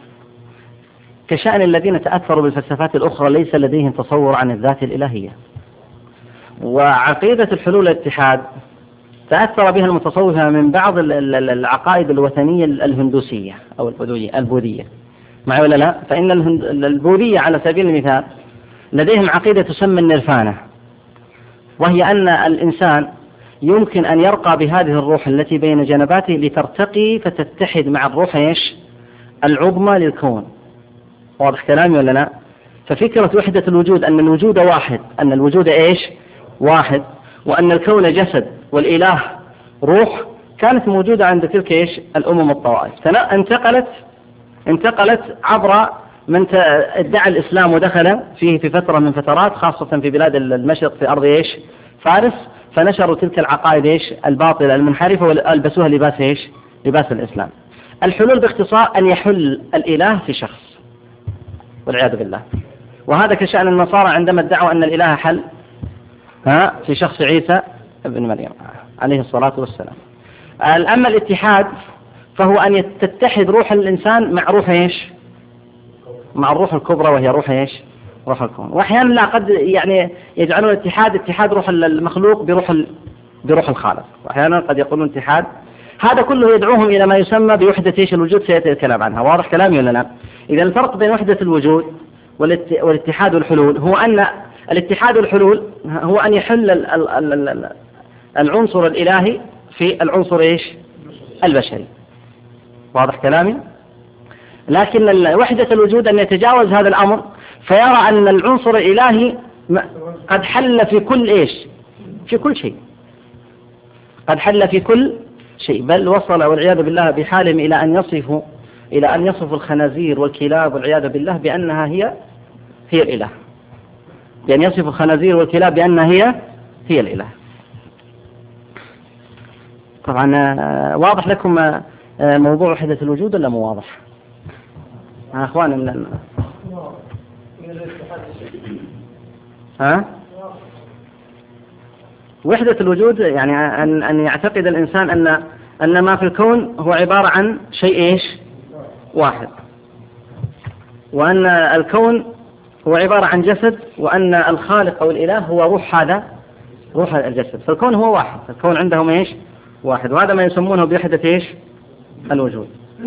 كشأن الذين تأثروا بالفلسفات الأخرى ليس لديهم تصور عن الذات الإلهية، وعقيدة الحلول والاتحاد تأثر بها المتصوفة من بعض العقائد الوثنية الهندوسية أو البوذية، معي ولا لا؟ فإن البوذية على سبيل المثال لديهم عقيدة تسمى النيرفانة، وهي أن الإنسان يمكن أن يرقى بهذه الروح التي بين جنباته لترتقي فتتحد مع الروح إيش العظمى للكون. واضح كلامي ولا لا؟ ففكرة وحدة الوجود أن الوجود واحد، أن الوجود إيش واحد، وأن الكون جسد والإله روح، كانت موجودة عند تلك إيش الأمم الطوائف. انتقلت انتقلت عبر من ادعى الإسلام ودخل فيه في فترة من فترات، خاصة في بلاد المشرق في أرض إيش فارس، فنشروا تلك العقائد إيش الباطلة المنحرفة والبسوها لباس إيش لباس الإسلام. الحلول باختصار أن يحل الإله في شخص والعياذ بالله، وهذا كشأن النصارى عندما ادعوا أن الإله حل ها في شخص عيسى ابن مريم عليه الصلاة والسلام. أما الاتحاد فهو أن تتحد روح الإنسان مع روح إيش مع الروح الكبرى، وهي روح إيش روح الكون. وأحيانا لا قد يعني يجعلون الاتحاد اتحاد روح المخلوق بروح بروح الخالق، وأحيانا قد يقولون اتحاد. هذا كله يدعوهم إلى ما يسمى بوحدة إيش الوجود، سيأتي الكلام عنها. واضح كلامي ولا لا؟ إذا الفرق بين وحدة الوجود والاتحاد والحلول هو أن الاتحاد والحلول هو أن يحل العنصر الإلهي في العنصر إيش البشري. واضح كلامي؟ لكن وحدة الوجود أن يتجاوز هذا الأمر فيرى أن العنصر الإلهي قد حل في كل إيش في كل شيء، قد حل في كل شيء، بل وصل والعياذ بالله بحالهم إلى أن يصفوا إلى أن يصفوا الخنازير والكلاب والعياذ بالله بأنها هي هي الإله، بأن يصفوا الخنازير والكلاب بأنها هي هي الإله. طبعا واضح لكم موضوع وحدة الوجود ولا مو واضح؟ ها أخواني من ها وحدة الوجود يعني أن أن يعتقد الإنسان أن أن ما في الكون هو عبارة عن شيء إيش واحد، وأن الكون هو عبارة عن جسد، وأن الخالق أو الإله هو روح هذا روح الجسد، فالكون هو واحد، الكون عندهم إيش واحد، وهذا ما يسمونه بوحدة إيش الوجود.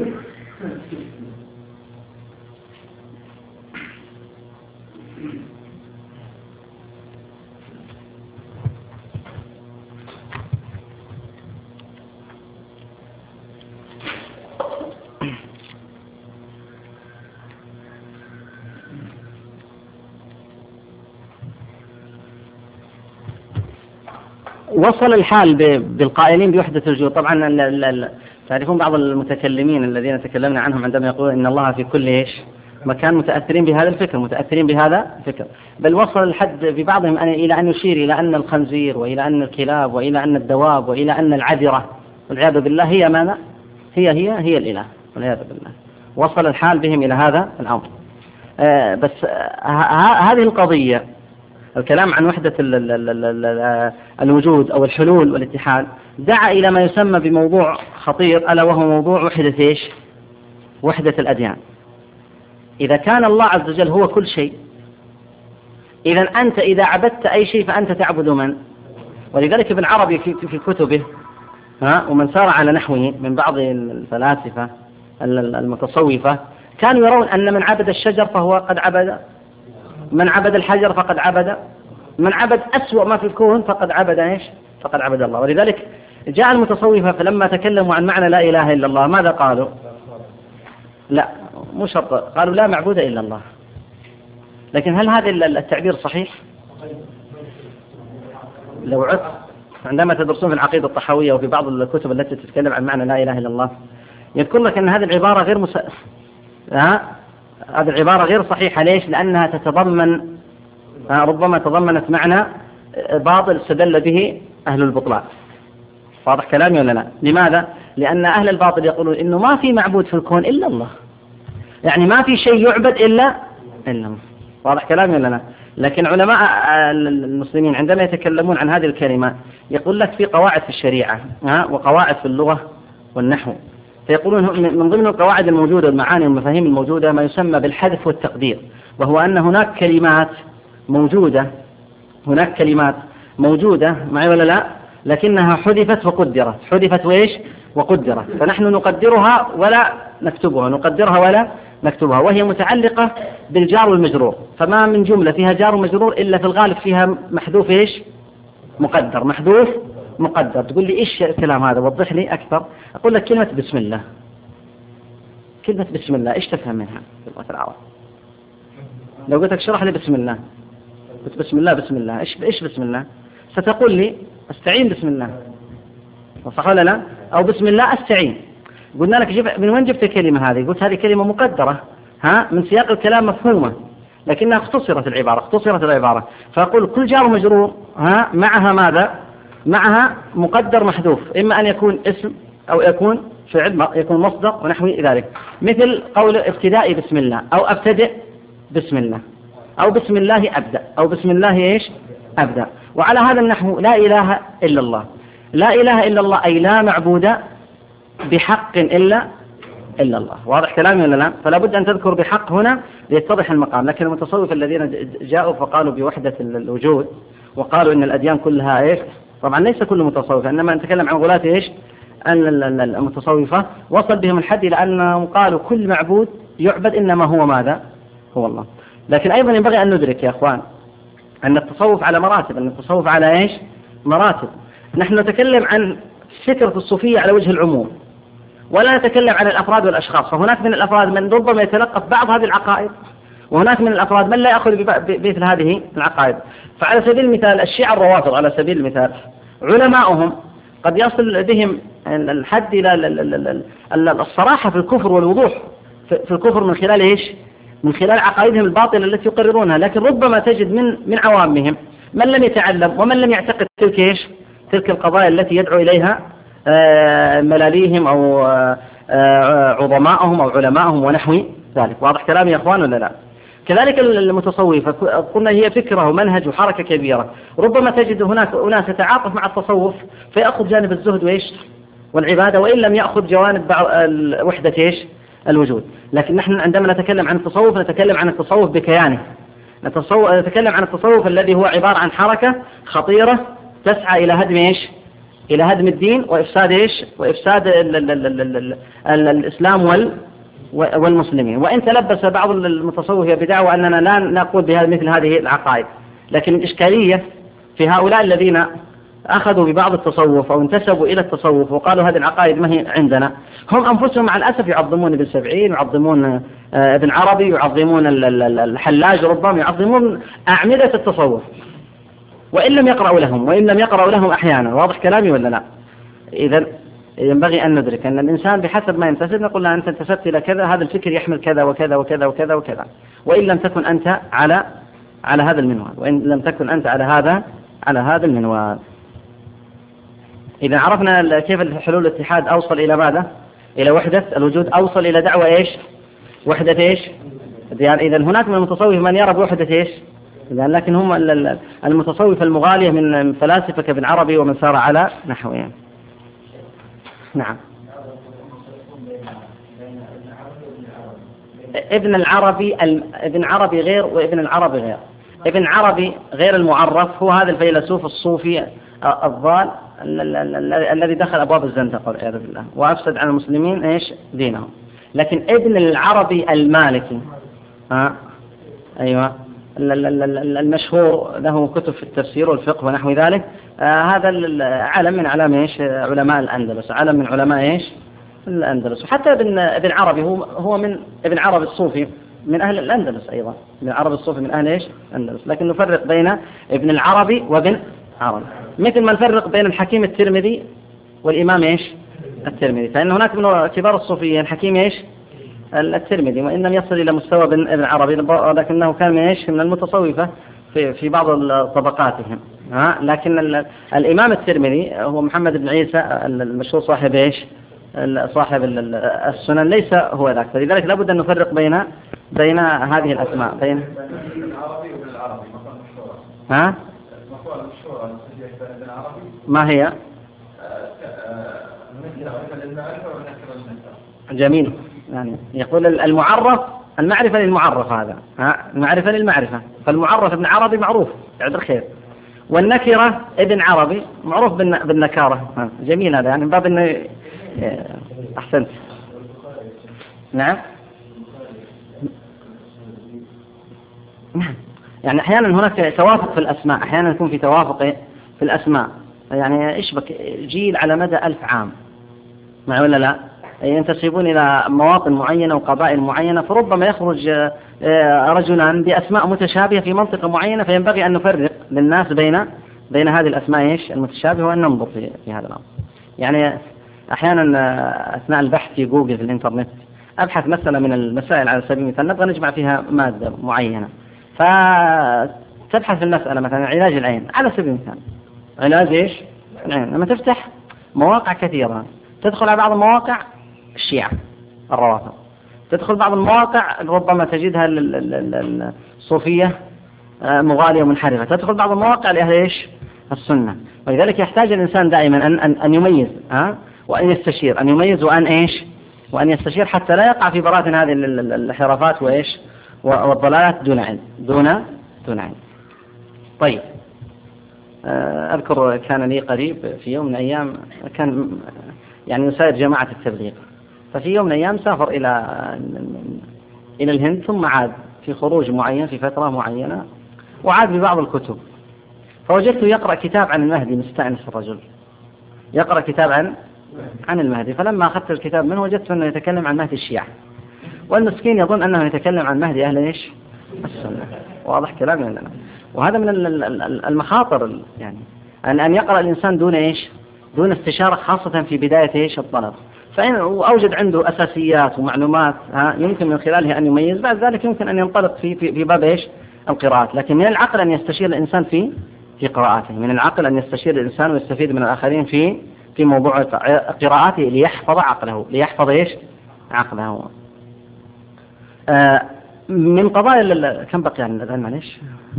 وصل الحال بالقائلين بوحدة الوجود. طبعا تعرفون بعض المتكلمين الذين تكلمنا عنهم عندما يقولون إن الله في كل إيش مكان، متأثرين بهذا الفكر متأثرين بهذا الفكر بل وصل الحد في بعضهم إلى أن يشير إلى أن الخنزير وإلى أن الكلاب وإلى أن الدواب وإلى أن العذرة والعياذ بالله هي ماذا هي هي هي الإله والعياذ بالله. وصل الحال بهم إلى هذا الأمر. آه بس آه هذه القضية، الكلام عن وحدة الوجود أو الحلول والاتحاد، دعا إلى ما يسمى بموضوع خطير، ألا وهو موضوع وحدة إيش وحدة الأديان. إذا كان الله عز وجل هو كل شيء، إذا أنت إذا عبدت أي شيء فأنت تعبد من؟ ولذلك ابن عربي في كتبه ها ومن سار على نحوه من بعض الفلاسفة المتصوفة كانوا يرون أن من عبد الشجر فهو قد عبد، من عبد الحجر فقد عبد، من عبد أسوأ ما في الكون فقد عبد إيش فقد عبد الله. ولذلك جاء المتصوفة فلما تكلموا عن معنى لا إله إلا الله ماذا قالوا؟ لا مو شرط، قالوا لا معبود إلا الله. لكن هل هذا التعبير صحيح؟ لو عدت عندما تدرسون في العقيدة الطحاوية وفي بعض الكتب التي تتكلم عن معنى لا إله إلا الله يذكر لك أن هذه العبارة غير مس... ها؟ هذه العبارة غير صحيحة. ليش؟ لأنها تتضمن ربما تضمنت معنى باطل استدل به أهل البطلان. واضح كلامي ولا لا؟ لماذا؟ لأن أهل الباطل يقولون إنه ما في معبود في الكون إلا الله، يعني ما في شيء يعبد إلا إلا الله. واضح كلامي ولا لا؟ لكن علماء المسلمين عندما يتكلمون عن هذه الكلمة يقول لك في قواعد في الشريعة وقواعد في اللغة والنحو، فيقولون من ضمن القواعد الموجودة المعاني والمفاهيم الموجودة ما يسمى بالحذف والتقدير، وهو أن هناك كلمات موجودة هناك كلمات موجودة معي ولا لا، لكنها حذفت وقدرت، حذفت وإيش وقدرت، فنحن نقدرها ولا نكتبها، نقدرها ولا نكتبها، وهي متعلقة بالجار والمجرور. فما من جملة فيها جار ومجرور إلا في الغالب فيها محذوف إيش مقدر، محذوف مقدر. تقول لي إيش الكلام هذا؟ وضح لي أكثر. أقول لك كلمة بسم الله، كلمة بسم الله إيش تفهم منها في اللغة العربية؟ لو قلت لك اشرح لي بسم الله، قلت بسم الله بسم الله إيش إيش بسم الله؟ ستقول لي استعين بسم الله، صح ولا لا؟ أو بسم الله أستعين. قلنا لك جب من وين جبت الكلمة هذه؟ قلت هذه كلمة مقدرة ها من سياق الكلام مفهومة، لكنها اختصرت العبارة اختصرت العبارة فأقول كل جار مجرور ها معها ماذا؟ معها مقدر محذوف، إما أن يكون اسم أو يكون فعل يكون مصدر ونحو ذلك، مثل قول ابتدائي بسم الله، أو أبتدئ بسم الله، أو بسم الله أبدأ، أو بسم الله إيش أبدأ. وعلى هذا النحو لا إله إلا الله، لا إله إلا الله أي لا معبود بحق إلا إلا الله. واضح كلامي ولا لا؟ فلا بد أن تذكر بحق هنا ليتضح المقام. لكن المتصوف الذين جاءوا فقالوا بوحدة الوجود وقالوا إن الأديان كلها إيش، طبعا ليس كل متصوف، إنما نتكلم عن غلاة إيش أن المتصوفة وصل بهم الحد إلى أنهم قالوا كل معبود يعبد إنما هو ماذا؟ هو الله. لكن أيضا ينبغي أن ندرك يا أخوان أن التصوف على مراتب، أن التصوف على إيش مراتب. نحن نتكلم عن فكرة الصوفية على وجه العموم ولا نتكلم عن الأفراد والأشخاص، فهناك من الأفراد من ربما يتلقف بعض هذه العقائد، وهناك من الأفراد من لا يأخذ بمثل هذه العقائد. فعلى سبيل المثال الشيعة الروافض على سبيل المثال علماؤهم قد يصل بهم الحد إلى الصراحة في الكفر والوضوح في الكفر من خلال إيش؟ من خلال عقائدهم الباطلة التي يقررونها. لكن ربما تجد من من عوامهم من لم يتعلم ومن لم يعتقد تلك إيش؟ تلك القضايا التي يدعو إليها ملاليهم أو عظمائهم أو علمائهم ونحو ذلك. واضح كلامي يا أخوان ولا لا؟ كذلك المتصوفة قلنا هي فكرة ومنهج وحركة كبيرة. ربما تجد هناك أناس يتعاطف مع التصوف فيأخذ جانب الزهد وإيش والعبادة، وإن لم يأخذ جوانب وحدة إيش الوجود. لكن نحن عندما نتكلم عن التصوف نتكلم عن التصوف بكيانه، نتكلم عن التصوف الذي هو عبارة عن حركة خطيرة تسعى إلى هدم إيش؟ إلى هدم الدين وإفساد إيش؟ وإفساد ال ال ال ال ال ال الإسلام وال والمسلمين. وإن تلبس بعض المتصوفة بدعوى أننا لا نقول بهذا مثل هذه العقائد، لكن الإشكالية في هؤلاء الذين أخذوا ببعض التصوف أو انتسبوا إلى التصوف وقالوا هذه العقائد ما هي عندنا، هم أنفسهم مع الأسف يعظمون ابن سبعين، يعظمون ابن عربي، يعظمون الحلاج، ربما يعظمون أعمدة التصوف وإن لم يقرأوا لهم وإن لم يقرأوا لهم أحيانا. واضح كلامي ولا لا؟ إذن ينبغي أن ندرك أن الإنسان بحسب ما ينتسب نقول له أنت انتسبت إلى كذا، هذا الفكر يحمل كذا وكذا وكذا وكذا وكذا، وإن لم تكن أنت على على هذا المنوال، وإن لم تكن أنت على هذا على هذا المنوال. إذا عرفنا كيف حلول الاتحاد أوصل إلى ماذا؟ إلى وحدة الوجود، أوصل إلى دعوة إيش؟ وحدة إيش؟ يعني إذا هناك من المتصوف من يرى بوحدة إيش؟ لكن هم المتصوف المغالية من فلاسفة كابن عربي ومن سار على نحوهم. نعم. ابن العربي ابن عربي غير وابن العربي غير. ابن عربي غير المعرف هو هذا الفيلسوف الصوفي الضال الذي دخل أبواب الزندقة والعياذ بالله وأفسد على المسلمين إيش دينهم. لكن ابن العربي المالكي ها أيوة المشهور له كتب في التفسير والفقه ونحو ذلك، آه هذا علم من علماء ايش علماء الأندلس، علم من علماء ايش الأندلس. وحتى ابن ابن عربي هو هو من ابن عربي الصوفي من أهل الأندلس أيضا، ابن عربي الصوفي من أهل ايش الأندلس. لكن نفرق بين ابن العربي وابن عربي مثل ما نفرق بين الحكيم الترمذي والإمام ايش الترمذي، فإن هناك من كبار الصوفيين حكيم ايش الترمذي، وإن لم يصل إلى مستوى ابن عربي، لكنه كان من إيش من المتصوفة في في بعض طبقاتهم. ها لكن الإمام الترمذي هو محمد بن عيسى المشهور صاحب إيش صاحب السنن، ليس هو ذاك. فلذلك لابد أن نفرق بين بين هذه الأسماء بين ها ما هي جميل. يعني يقول المعرف المعرفة للمعرف، هذا ها المعرفة للمعرفة، فالمعرف ابن عربي معروف يعد الخير، والنكرة ابن عربي معروف بالنكارة. جميل هذا، يعني من باب انه احسنت. نعم يعني احيانا هناك توافق في الاسماء، احيانا يكون في توافق في الاسماء، يعني اشبك جيل على مدى ألف عام مع ولا لا، ينتسبون إلى مواطن معينة وقبائل معينة، فربما يخرج رجلان بأسماء متشابهة في منطقة معينة، فينبغي أن نفرق للناس بين بين هذه الأسماء إيش المتشابهة، وأن ننظر في, في هذا الأمر. يعني أحيانا أثناء البحث في جوجل في الإنترنت أبحث مسألة من المسائل على سبيل المثال، نبغى نجمع فيها مادة معينة، فتبحث في المسألة مثلا علاج العين على سبيل المثال، علاج إيش العين، لما تفتح مواقع كثيرة، تدخل على بعض المواقع الشيعة الروافض، تدخل بعض المواقع ربما تجدها الصوفية مغالية ومنحرفة، تدخل بعض المواقع لأهل إيش السنة. ولذلك يحتاج الإنسان دائما أن أن أن يميز ها وأن يستشير، أن يميز وأن إيش وأن يستشير، حتى لا يقع في براثن هذه الحرافات وإيش والضلالات دون علم دون دون علم. طيب أذكر كان لي قريب في يوم من الأيام كان يعني يساعد جماعة التبليغ، ففي يوم من الأيام سافر إلى إلى الهند، ثم عاد في خروج معين في فترة معينة، وعاد ببعض الكتب، فوجدته يقرأ كتاب عن المهدي، مستأنس الرجل يقرأ كتاب عن عن المهدي، فلما أخذت الكتاب منه وجدت أنه يتكلم عن مهدي الشيعة، والمسكين يظن أنه يتكلم عن مهدي أهل إيش السنة. واضح كلامي عندنا؟ وهذا من المخاطر، يعني أن أن يقرأ الإنسان دون إيش دون استشارة، خاصة في بداية إيش الطلب، فإن أوجد عنده أساسيات ومعلومات ها يمكن من خلالها أن يميز، بعد ذلك يمكن أن ينطلق في في, في باب إيش القراءات. لكن من العقل أن يستشير الإنسان في في قراءاته، من العقل أن يستشير الإنسان ويستفيد من الآخرين في في موضوع قراءاته ليحفظ عقله ليحفظ إيش عقله. آه من قضايا كم بقي يعني الآن معلش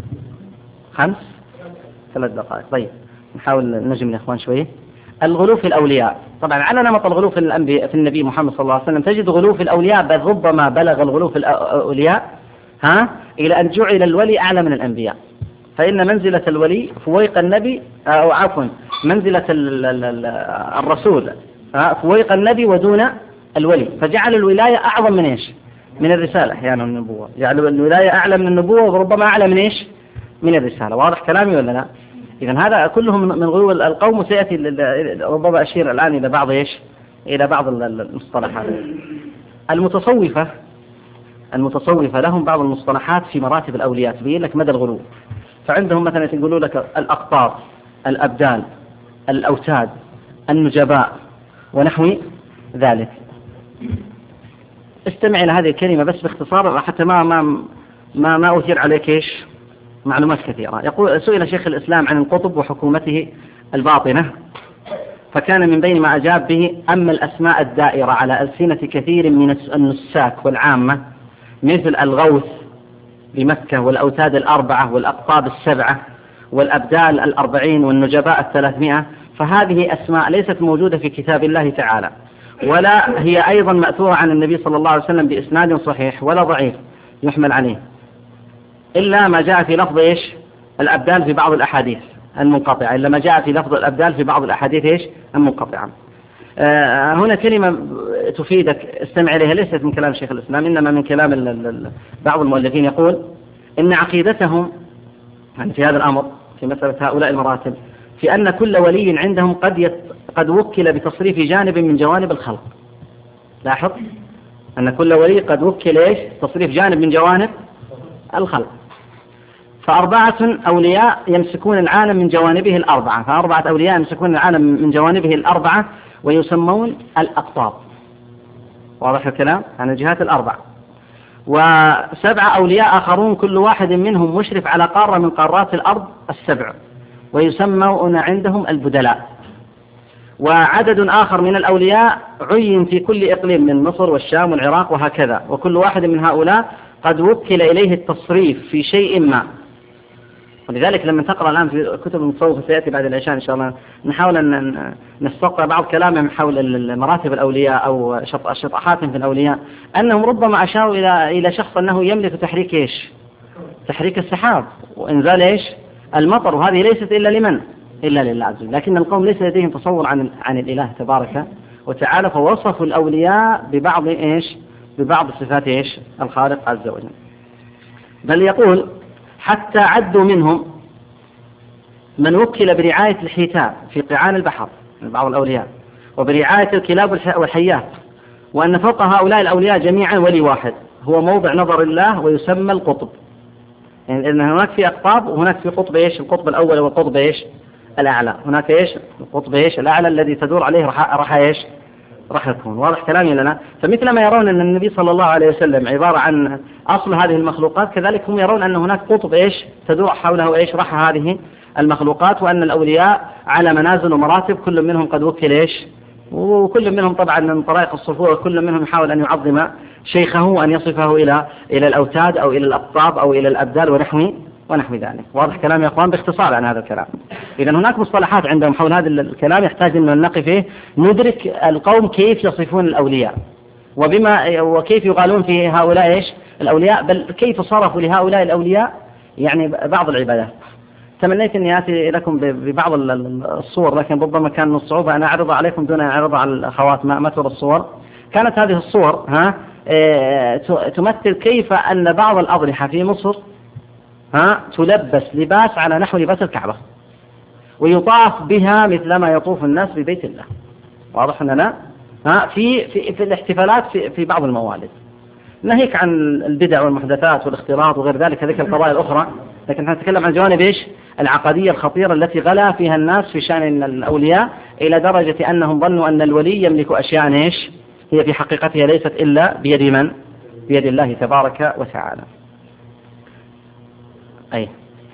خمس ثلاث دقائق. طيب نحاول نجم يا إخوان شوية. الغلو في الأولياء، طبعا على نمط الغلو في الأنبياء في النبي محمد صلى الله عليه وسلم تجد غلو في الأولياء، بل ربما بلغ الغلو في الأولياء ها إلى أن جعل الولي أعلى من الأنبياء، فإن منزلة الولي فويق النبي أو عفوا منزلة الرسول فويق النبي ودون الولي، فجعل الولاية أعظم من إيش من الرسالة، أحيانا من النبوة، جعل الولاية أعلى من النبوة وربما أعلى من إيش من الرسالة. واضح كلامي ولا لا؟ إذن هذا كله من غلو القوم، وسيأتي ربما أشير الآن إلى بعض إيش إلى بعض المصطلحات. المتصوفة المتصوفة لهم بعض المصطلحات في مراتب الأولياء تبين لك مدى الغلو، فعندهم مثلا يقولوا لك الأقطاب، الأبدال، الأوتاد، النجباء ونحو ذلك. استمع إلى هذه الكلمة بس باختصار حتى ما ما ما ما أثير عليك إيش معلومات كثيرة. يقول سئل شيخ الإسلام عن القطب وحكومته الباطنة، فكان من بين ما أجاب به: أما الأسماء الدائرة على ألسنة كثير من النساك والعامة مثل الغوث بمكة والأوتاد الأربعة والأقطاب السبعة والأبدال الأربعين والنجباء الثلاثمائة، فهذه أسماء ليست موجودة في كتاب الله تعالى، ولا هي أيضا مأثورة عن النبي صلى الله عليه وسلم بإسناد صحيح ولا ضعيف يحمل عليه، إلا ما جاء في لفظ إيش الأبدال في بعض الأحاديث المنقطعة، إلا ما جاء في لفظ الأبدال في بعض الأحاديث إيش المنقطعة. آه هنا كلمة تفيدك استمع إليها، ليست من كلام شيخ الإسلام إنما من كلام ال ال بعض المؤلفين، يقول إن عقيدتهم يعني في هذا الأمر في مسألة هؤلاء المراتب في أن كل ولي عندهم قد يت قد وكل بتصريف جانب من جوانب الخلق. لاحظ أن كل ولي قد وكل إيش تصريف جانب من جوانب الخلق، فأربعة أولياء يمسكون العالم من جوانبه الأربعة، فأربعة أولياء يمسكون العالم من جوانبه الأربعة ويسمون الأقطاب. واضح الكلام؟ عن الجهات الأربع. وسبعة أولياء آخرون كل واحد منهم مشرف على قارة من قارات الأرض السبع، ويسمون عندهم البدلاء. وعدد آخر من الأولياء عين في كل إقليم من مصر والشام والعراق وهكذا، وكل واحد من هؤلاء قد وكل إليه التصريف في شيء ما. ولذلك لما تقرأ الآن في كتب المتصوف سيأتي بعد العشاء إن شاء الله نحاول أن نستقرأ بعض كلامهم حول مراتب الأولياء أو شطحاتهم في الأولياء، أنهم ربما أشاروا إلى إلى شخص أنه يملك تحريك إيش؟ تحريك السحاب وإنزال إيش؟ المطر، وهذه ليست إلا لمن؟ إلا لله عز وجل. لكن القوم ليس لديهم تصور عن عن الإله تبارك وتعالى، فوصفوا الأولياء ببعض إيش؟ ببعض صفات إيش؟ الخالق عز وجل. بل يقول حتى عدوا منهم من وكل برعاية الحيتان في قيعان البحر من بعض الأولياء، وبرعاية الكلاب والحيات، وأن فوق هؤلاء الأولياء جميعا ولي واحد هو موضع نظر الله ويسمى القطب. يعني إن هناك في أقطاب وهناك في قطب إيش؟ القطب الأول والقطب إيش؟ الأعلى. هناك إيش؟ القطب إيش؟ الأعلى الذي تدور عليه راح راح إيش؟ راح يكون واضح كلامي لنا. فمثل ما يرون أن النبي صلى الله عليه وسلم عبارة عن أصل هذه المخلوقات، كذلك هم يرون أن هناك قطب إيش؟ تدور حوله إيش؟ راح هذه المخلوقات، وأن الأولياء على منازل ومراتب كل منهم قد وكل إيش؟ وكل منهم طبعا من طرائق الصفوة كل منهم يحاول أن يعظم شيخه وأن يصفه إلى إلى الأوتاد أو إلى الأقطاب أو إلى الأبدال ونحو ونحو ذلك. واضح كلام يا أخوان باختصار عن هذا الكلام. إذا هناك مصطلحات عندهم حول هذا الكلام يحتاج أن نقف فيه ندرك القوم كيف يصفون الأولياء وبما وكيف يقالون في هؤلاء إيش؟ الأولياء، بل كيف صرفوا لهؤلاء الأولياء يعني بعض العبادات. تمنيت أن يأتي لكم ببعض الصور، لكن ربما كان من الصعوبة أن أعرض عليكم دون أن أعرض على الأخوات ما ترى الصور. كانت هذه الصور ها تمثل كيف أن بعض الأضرحة في مصر ها تلبس لباس على نحو لباس الكعبة ويطاف بها مثل ما يطوف الناس ببيت الله. واضح أننا ها في في في الاحتفالات في في بعض الموالد، ناهيك عن البدع والمحدثات والاختلاط وغير ذلك هذه القضايا الأخرى، لكن نتكلم عن الجوانب إيش؟ العقدية الخطيرة التي غلا فيها الناس في شأن الأولياء إلى درجة أنهم ظنوا أن الولي يملك أشياء إيش؟ هي في حقيقتها ليست إلا بيد من؟ بيد الله تبارك وتعالى. أي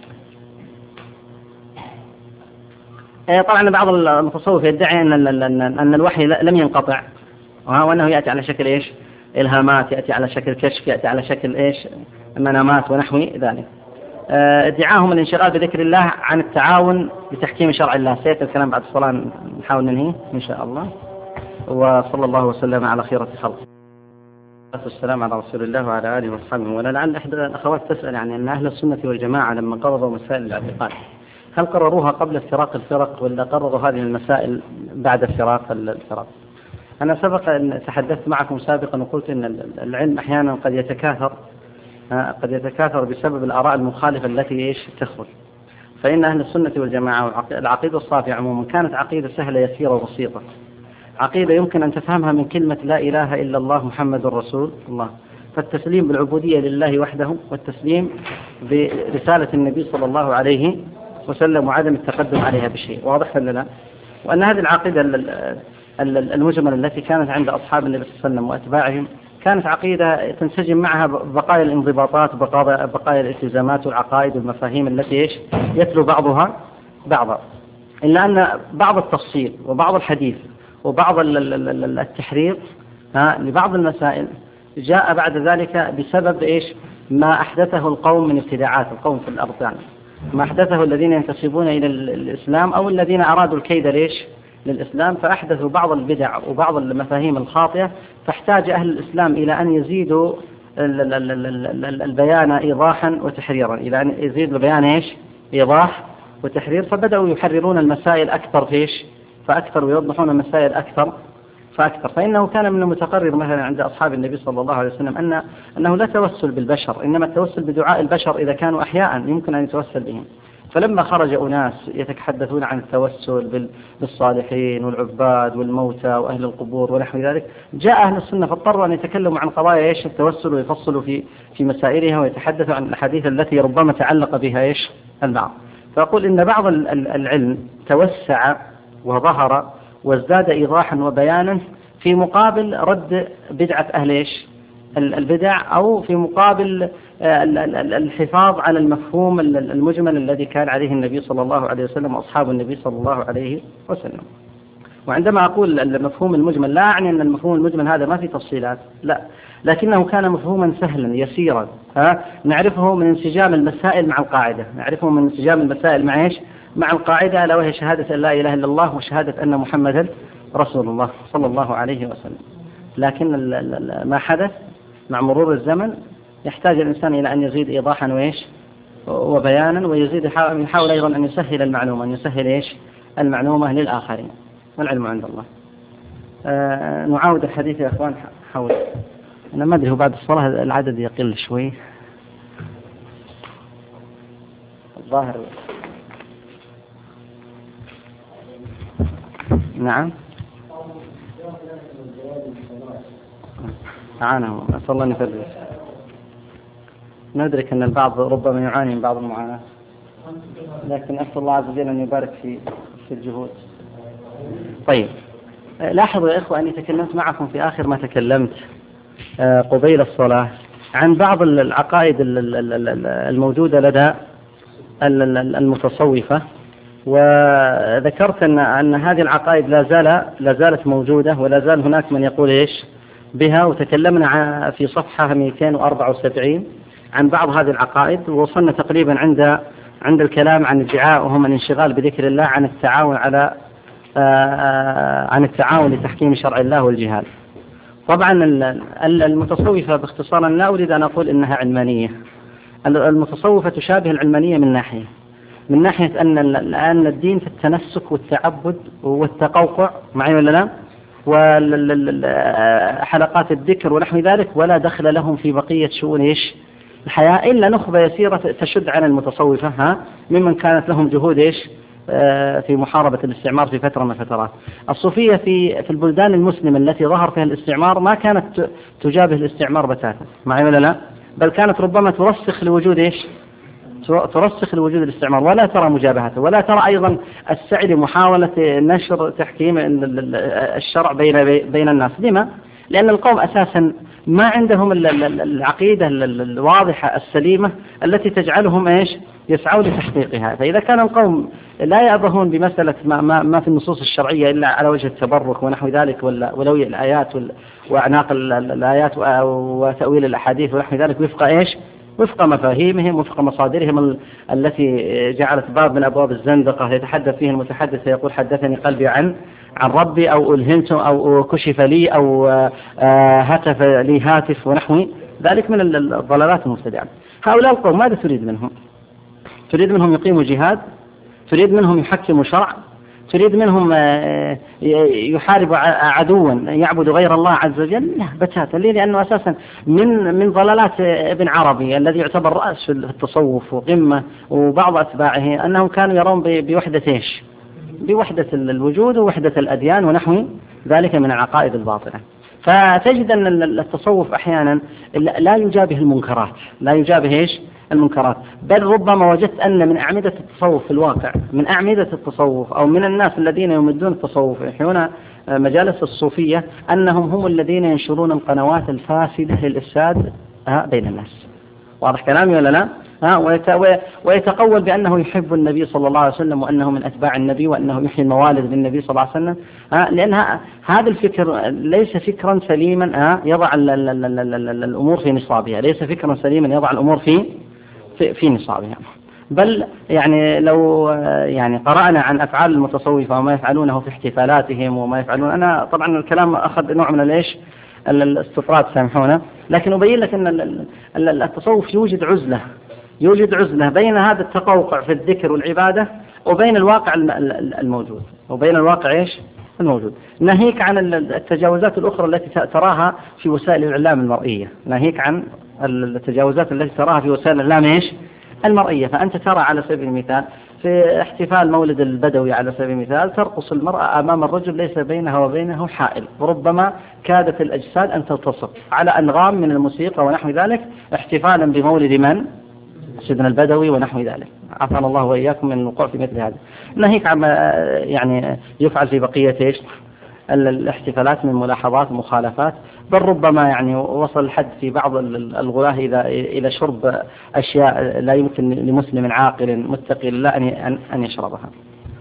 طبعا بعض المتصوف يدعي أن أن الوحي لم ينقطع، وأنه يأتي على شكل إيش؟ إلهامات، يأتي على شكل كشف، يأتي على شكل إيش؟ منامات ونحو ذلك. ادعاهم الانشغال بذكر الله عن التعاون بتحكيم شرع الله. سيأتي الكلام بعد الصلاة نحاول ننهيه إن شاء الله. وصلى الله وسلم على خيرة خلقه. والسلام على رسول الله وعلى آله وصحبه. ولعل إحدى الأخوات تسأل يعني أن أهل السنة والجماعة لما قرروا مسائل الاعتقاد هل قرروها قبل افتراق الفرق ولا قرروا هذه المسائل بعد افتراق الفرق؟ أنا سبق أن تحدثت معكم سابقا وقلت أن العلم أحيانا قد يتكاثر قد يتكاثر بسبب الآراء المخالفة التي إيش تخرج. فإن أهل السنة والجماعة العقيدة الصافية عموما كانت عقيدة سهلة يسيرة وبسيطة، عقيدة يمكن أن تفهمها من كلمة لا إله إلا الله محمد رسول الله، فالتسليم بالعبودية لله وحده والتسليم برسالة النبي صلى الله عليه وسلم وعدم التقدم عليها بشيء. واضح ولا لا؟ وأن هذه العقيدة المجملة التي كانت عند أصحاب النبي صلى الله عليه وسلم وأتباعهم كانت عقيدة تنسجم معها بقايا الانضباطات بقايا الالتزامات والعقائد والمفاهيم التي إيش يتلو بعضها بعضا، إلا أن بعض التفصيل وبعض الحديث وبعض التحرير لبعض المسائل جاء بعد ذلك بسبب إيش ما أحدثه القوم من ابتداعات القوم في الأرض، يعني ما أحدثه الذين ينتسبون إلى الإسلام أو الذين أرادوا الكيد ليش للإسلام، فأحدثوا بعض البدع وبعض المفاهيم الخاطئة، فاحتاج أهل الإسلام إلى أن يزيدوا البيان إيضاحا وتحريرا، إلى أن يزيد البيان إيش إيضاح وتحرير، فبدأوا يحررون المسائل أكثر فيش فأكثر ويوضحون المسائل أكثر فأكثر. فإنه كان من المتقرر مثلا عند أصحاب النبي صلى الله عليه وسلم أن أنه لا توسل بالبشر، إنما التوسل بدعاء البشر إذا كانوا أحياء يمكن أن يتوسل بهم. فلما خرج أناس يتحدثون عن التوسل بالصالحين والعباد والموتى وأهل القبور ونحو ذلك، جاء أهل السنة فاضطروا أن يتكلموا عن قضايا إيش التوسل ويفصلوا في في مسائلها ويتحدثوا عن الأحاديث التي ربما تعلق بها إيش البعض. فأقول إن بعض العلم توسع وظهر وازداد إيضاحا وبيانا في مقابل رد بدعة أهل إيش البدع، أو في مقابل الحفاظ على المفهوم المجمل الذي كان عليه النبي صلى الله عليه وسلم وأصحاب النبي صلى الله عليه وسلم. وعندما أقول المفهوم المجمل لا أعني أن المفهوم المجمل هذا ما في تفصيلات، لا، لكنه كان مفهوما سهلا يسيرا، ها؟ نعرفه من انسجام المسائل مع القاعدة، نعرفه من انسجام المسائل مع إيش؟ مع القاعدة، ألا وهي شهادة أن لا إله إلا الله وشهادة أن محمدا رسول الله صلى الله عليه وسلم. لكن ما حدث مع مرور الزمن يحتاج الإنسان إلى أن يزيد إيضاحا وإيش وبيانا، ويزيد يحاول أيضا أن يسهل المعلومة، أن يسهل إيش المعلومة للآخرين، والعلم عند الله. آه نعاود الحديث يا أخوان حول، أنا ما أدري هو بعد الصلاة العدد يقل شوي الظاهر. نعم معانا، أسأل الله أن يفرج. ندرك أن البعض ربما يعاني من بعض المعاناة، لكن أسأل الله عز وجل أن يبارك في في الجهود. طيب، لاحظوا يا إخوة أني تكلمت معكم في آخر ما تكلمت قبيل الصلاة عن بعض العقائد الموجودة لدى المتصوفة، وذكرت أن أن هذه العقائد لا زال لا زالت موجودة، ولا زال هناك من يقول إيش بها. وتكلمنا في صفحة مئتين وأربعة وسبعين عن بعض هذه العقائد، ووصلنا تقريبا عند عند الكلام عن ادعائهم الانشغال بذكر الله، عن التعاون على عن التعاون لتحكيم شرع الله والجهاد. طبعا المتصوفة باختصارا لا أريد أن أقول إنها علمانية. المتصوفة تشابه العلمانية من ناحية من ناحية أن الآن الدين في التنسك والتعبد والتقوقع، معي ولا لا؟ وحلقات الذكر ونحو ذلك، ولا دخل لهم في بقية شؤون إيش الحياة إلا نخبة يسيرة تشد عن المتصوفة، ها، ممن كانت لهم جهود إيش في محاربة الاستعمار في فترة من الفترات. الصوفية في في البلدان المسلمة التي ظهر فيها الاستعمار ما كانت تجابه الاستعمار بتاتا، معي ولا لا؟ بل كانت ربما ترسخ لوجود إيش ترسخ لوجود الاستعمار، ولا ترى مجابهته، ولا ترى أيضا السعي لمحاولة نشر تحكيم الشرع بين بين الناس. لما؟ لأن القوم أساسا ما عندهم العقيدة الواضحة السليمة التي تجعلهم إيش يسعوا لتحقيقها. فإذا كان القوم لا يأبهون بمسألة ما, ما, ما في النصوص الشرعية إلا على وجه التبرك ونحو ذلك، ولوي الآيات وأعناق الآيات وتأويل الأحاديث ونحو ذلك، وفق إيش وفق مفاهيمهم، وفق مصادرهم التي جعلت باب من أبواب الزندقة يتحدث فيه المتحدث يقول حدثني قلبي عن عن ربي، أو ألهمت، أو كشف لي، أو هتف لي هاتف ونحو ذلك من الضلالات المبتدعة. هؤلاء القوم ماذا تريد منهم؟ تريد منهم يقيموا جهاد؟ تريد منهم يحكموا شرع؟ تريد منهم يحارب عدوا يعبد غير الله عز وجل؟ لا بتاتا. ليه؟ لأنه أساسا من من ضلالات ابن عربي الذي يعتبر رأس في التصوف وقمة وبعض أتباعه أنهم كانوا يرون بوحدة إيش؟ بوحدة الوجود ووحدة الأديان ونحو ذلك من العقائد الباطلة. فتجد أن التصوف أحيانا لا يجابه المنكرات، لا يجابه إيش؟ المنكرات، بل ربما وجدت أن من أعمدة التصوف في الواقع، من أعمدة التصوف أو من الناس الذين يمدون التصوف يحيون مجالس الصوفية، أنهم هم الذين ينشرون القنوات الفاسدة للإفساد بين الناس. واضح كلامي ولا لا؟ ويتقول بأنه يحب النبي صلى الله عليه وسلم، وأنه من أتباع النبي، وأنه يحيي الموالد للنبي صلى الله عليه وسلم، لأن هذا الفكر ليس فكرا سليما يضع الأمور في نصابها، ليس فكرا سليما يضع الأمور في في, في نصابها. بل يعني لو يعني قرأنا عن أفعال المتصوفة وما يفعلونه في احتفالاتهم وما يفعلون، أنا طبعا الكلام أخذ نوع من الإيش الاستطراد سامحونا، لكن أبين لك أن التصوف يوجد عزلة يوجد عزلة بين هذا التقوقع في الذكر والعبادة وبين الواقع الموجود، وبين الواقع إيش الموجود، ناهيك عن التجاوزات الأخرى التي تراها في وسائل الإعلام المرئية، ناهيك عن التجاوزات التي تراها في وسائل الإعلام إيش المرئية. فأنت ترى على سبيل المثال في احتفال مولد البدوي على سبيل المثال ترقص المرأة أمام الرجل ليس بينها وبينه حائل، وربما كادت الأجساد أن تلتصق على أنغام من الموسيقى ونحو ذلك، احتفالا بمولد من؟ سيدنا البدوي ونحو ذلك. عافانا الله وإياكم من الوقوع في مثل هذا. ناهيك عما يعني يفعل في بقية إيش الاحتفالات من ملاحظات مخالفات، بل ربما يعني وصل الحد في بعض الغلاة إذا إلى شرب أشياء لا يمكن لمسلم عاقل متقي لا أن يشربها.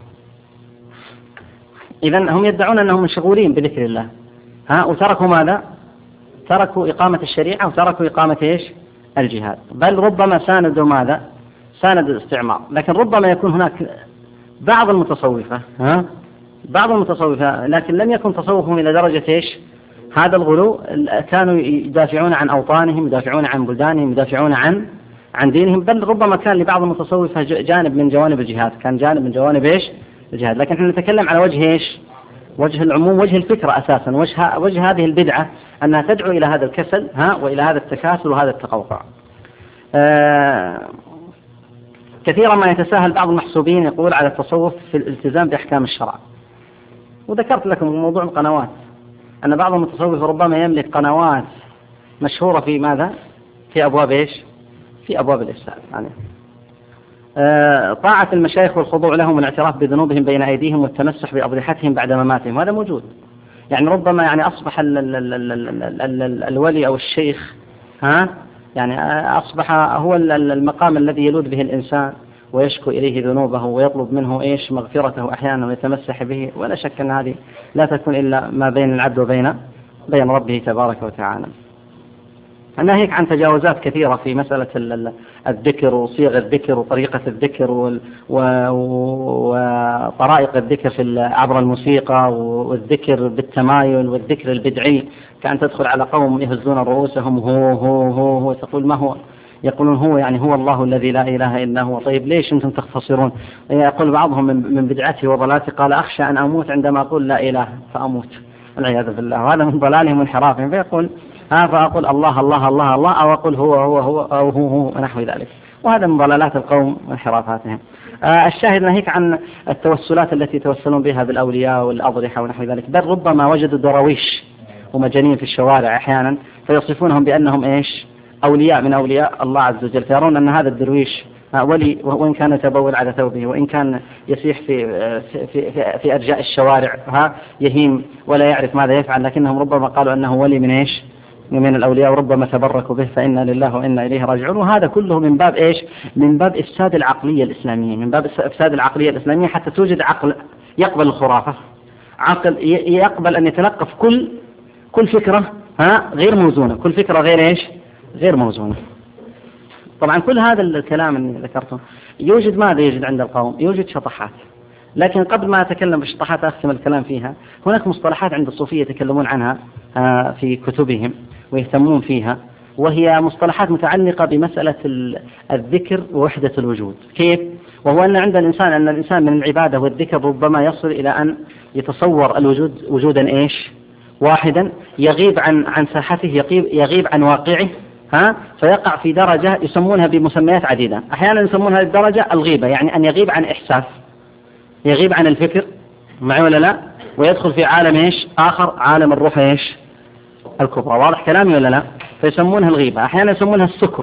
إذن هم يدعون أنهم مشغولين بذكر الله، ها، وتركوا ماذا؟ تركوا إقامة الشريعة وتركوا إقامة إيش؟ الجهاد، بل ربما ساندوا ماذا؟ ساندوا الاستعمار. لكن ربما يكون هناك بعض المتصوفة، ها، بعض المتصوفة لكن لم يكن تصوفهم إلى درجة إيش؟ هذا الغلو، كانوا يدافعون عن أوطانهم، يدافعون عن بلدانهم، يدافعون عن عن دينهم، بل ربما كان لبعض المتصوفة جانب من جوانب الجهاد، كان جانب من جوانب إيش؟ الجهاد. لكن احنا نتكلم على وجه إيش؟ وجه العموم، وجه الفكرة أساسا، وجه, وجه هذه البدعة أنها تدعو إلى هذا الكسل، ها، وإلى هذا التكاسل وهذا التقوقع. آه كثيرا ما يتساهل بعض المحسوبين يقول على التصوف في الالتزام بأحكام الشرع. وذكرت لكم موضوع القنوات، أن بعض المتصوف ربما يملك قنوات مشهورة في ماذا؟ في أبواب إيش؟ في أبواب الإفساد. يعني آه طاعة المشايخ والخضوع لهم والاعتراف بذنوبهم بين أيديهم والتمسح بأضرحتهم بعد مماتهم، هذا موجود. يعني ربما يعني أصبح ال ال ال ال ال ال ال الولي أو الشيخ، ها، يعني أصبح هو المقام الذي يلوذ به الإنسان ويشكو إليه ذنوبه ويطلب منه إيش؟ مغفرته أحيانا ويتمسح به. ولا شك أن هذه لا تكون إلا ما بين العبد وبين بين ربه تبارك وتعالى. ناهيك عن تجاوزات كثيرة في مسألة الذكر وصيغ الذكر وطريقة الذكر وطرائق الذكر في عبر الموسيقى، والذكر بالتمايل، والذكر البدعي، كأن تدخل على قوم يهزون رؤوسهم هو هو هو هو تقول ما هو؟ يقولون هو يعني هو الله الذي لا إله إلا هو. طيب ليش أنتم تختصرون؟ يقول بعضهم من بدعته وضلاته قال أخشى أن أموت عندما أقول لا إله فأموت، والعياذ بالله. وهذا من ضلالهم وانحرافهم. فيقول ها فأقول الله الله الله الله أو أقول هو هو هو أو هو هو ونحو ذلك. وهذا من ضلالات القوم وانحرافاتهم. آه الشاهد ناهيك عن التوسلات التي يتوسلون بها بالأولياء والأضرحة ونحو ذلك، بل ربما وجدوا دراويش ومجانين في الشوارع أحيانا فيصفونهم بأنهم إيش؟ أولياء من أولياء الله عز وجل، فيرون أن هذا الدرويش ولي، وإن كان يتبول على ثوبه، وإن كان يسيح في في في, في أرجاء الشوارع، ها، يهيم ولا يعرف ماذا يفعل، لكنهم ربما قالوا أنه ولي من إيش؟ من الأولياء، وربما تبركوا به، فإنا لله وإنا إليه راجعون. وهذا كله من باب إيش؟ من باب إفساد العقلية الإسلامية، من باب إفساد العقلية الإسلامية، حتى توجد عقل يقبل الخرافة، عقل يقبل أن يتلقف كل كل فكرة، ها، غير موزونة، كل فكرة غير إيش؟ غير موزونة. طبعا كل هذا الكلام اللي ذكرته يوجد ماذا يوجد عند القوم؟ يوجد شطحات. لكن قبل ما أتكلم بالشطحات أختم الكلام فيها، هناك مصطلحات عند الصوفية يتكلمون عنها في كتبهم ويهتمون فيها، وهي مصطلحات متعلقة بمسألة الذكر ووحدة الوجود. كيف؟ وهو أن عند الإنسان أن الإنسان من العبادة والذكر ربما يصل إلى أن يتصور الوجود وجودا إيش؟ واحدا، يغيب عن عن ساحته، يغيب يغيب عن واقعه، ها، فيقع في درجة يسمونها بمسميات عديدة. أحيانا يسمونها الدرجة الغيبة، يعني أن يغيب عن إحساس، يغيب عن الفكر، معي ولا لا؟ ويدخل في عالم إيش؟ آخر، عالم الروح إيش؟ الكبرى. واضح كلامي ولا لا؟ فيسمونها الغيبة. أحيانا يسمونها السكر،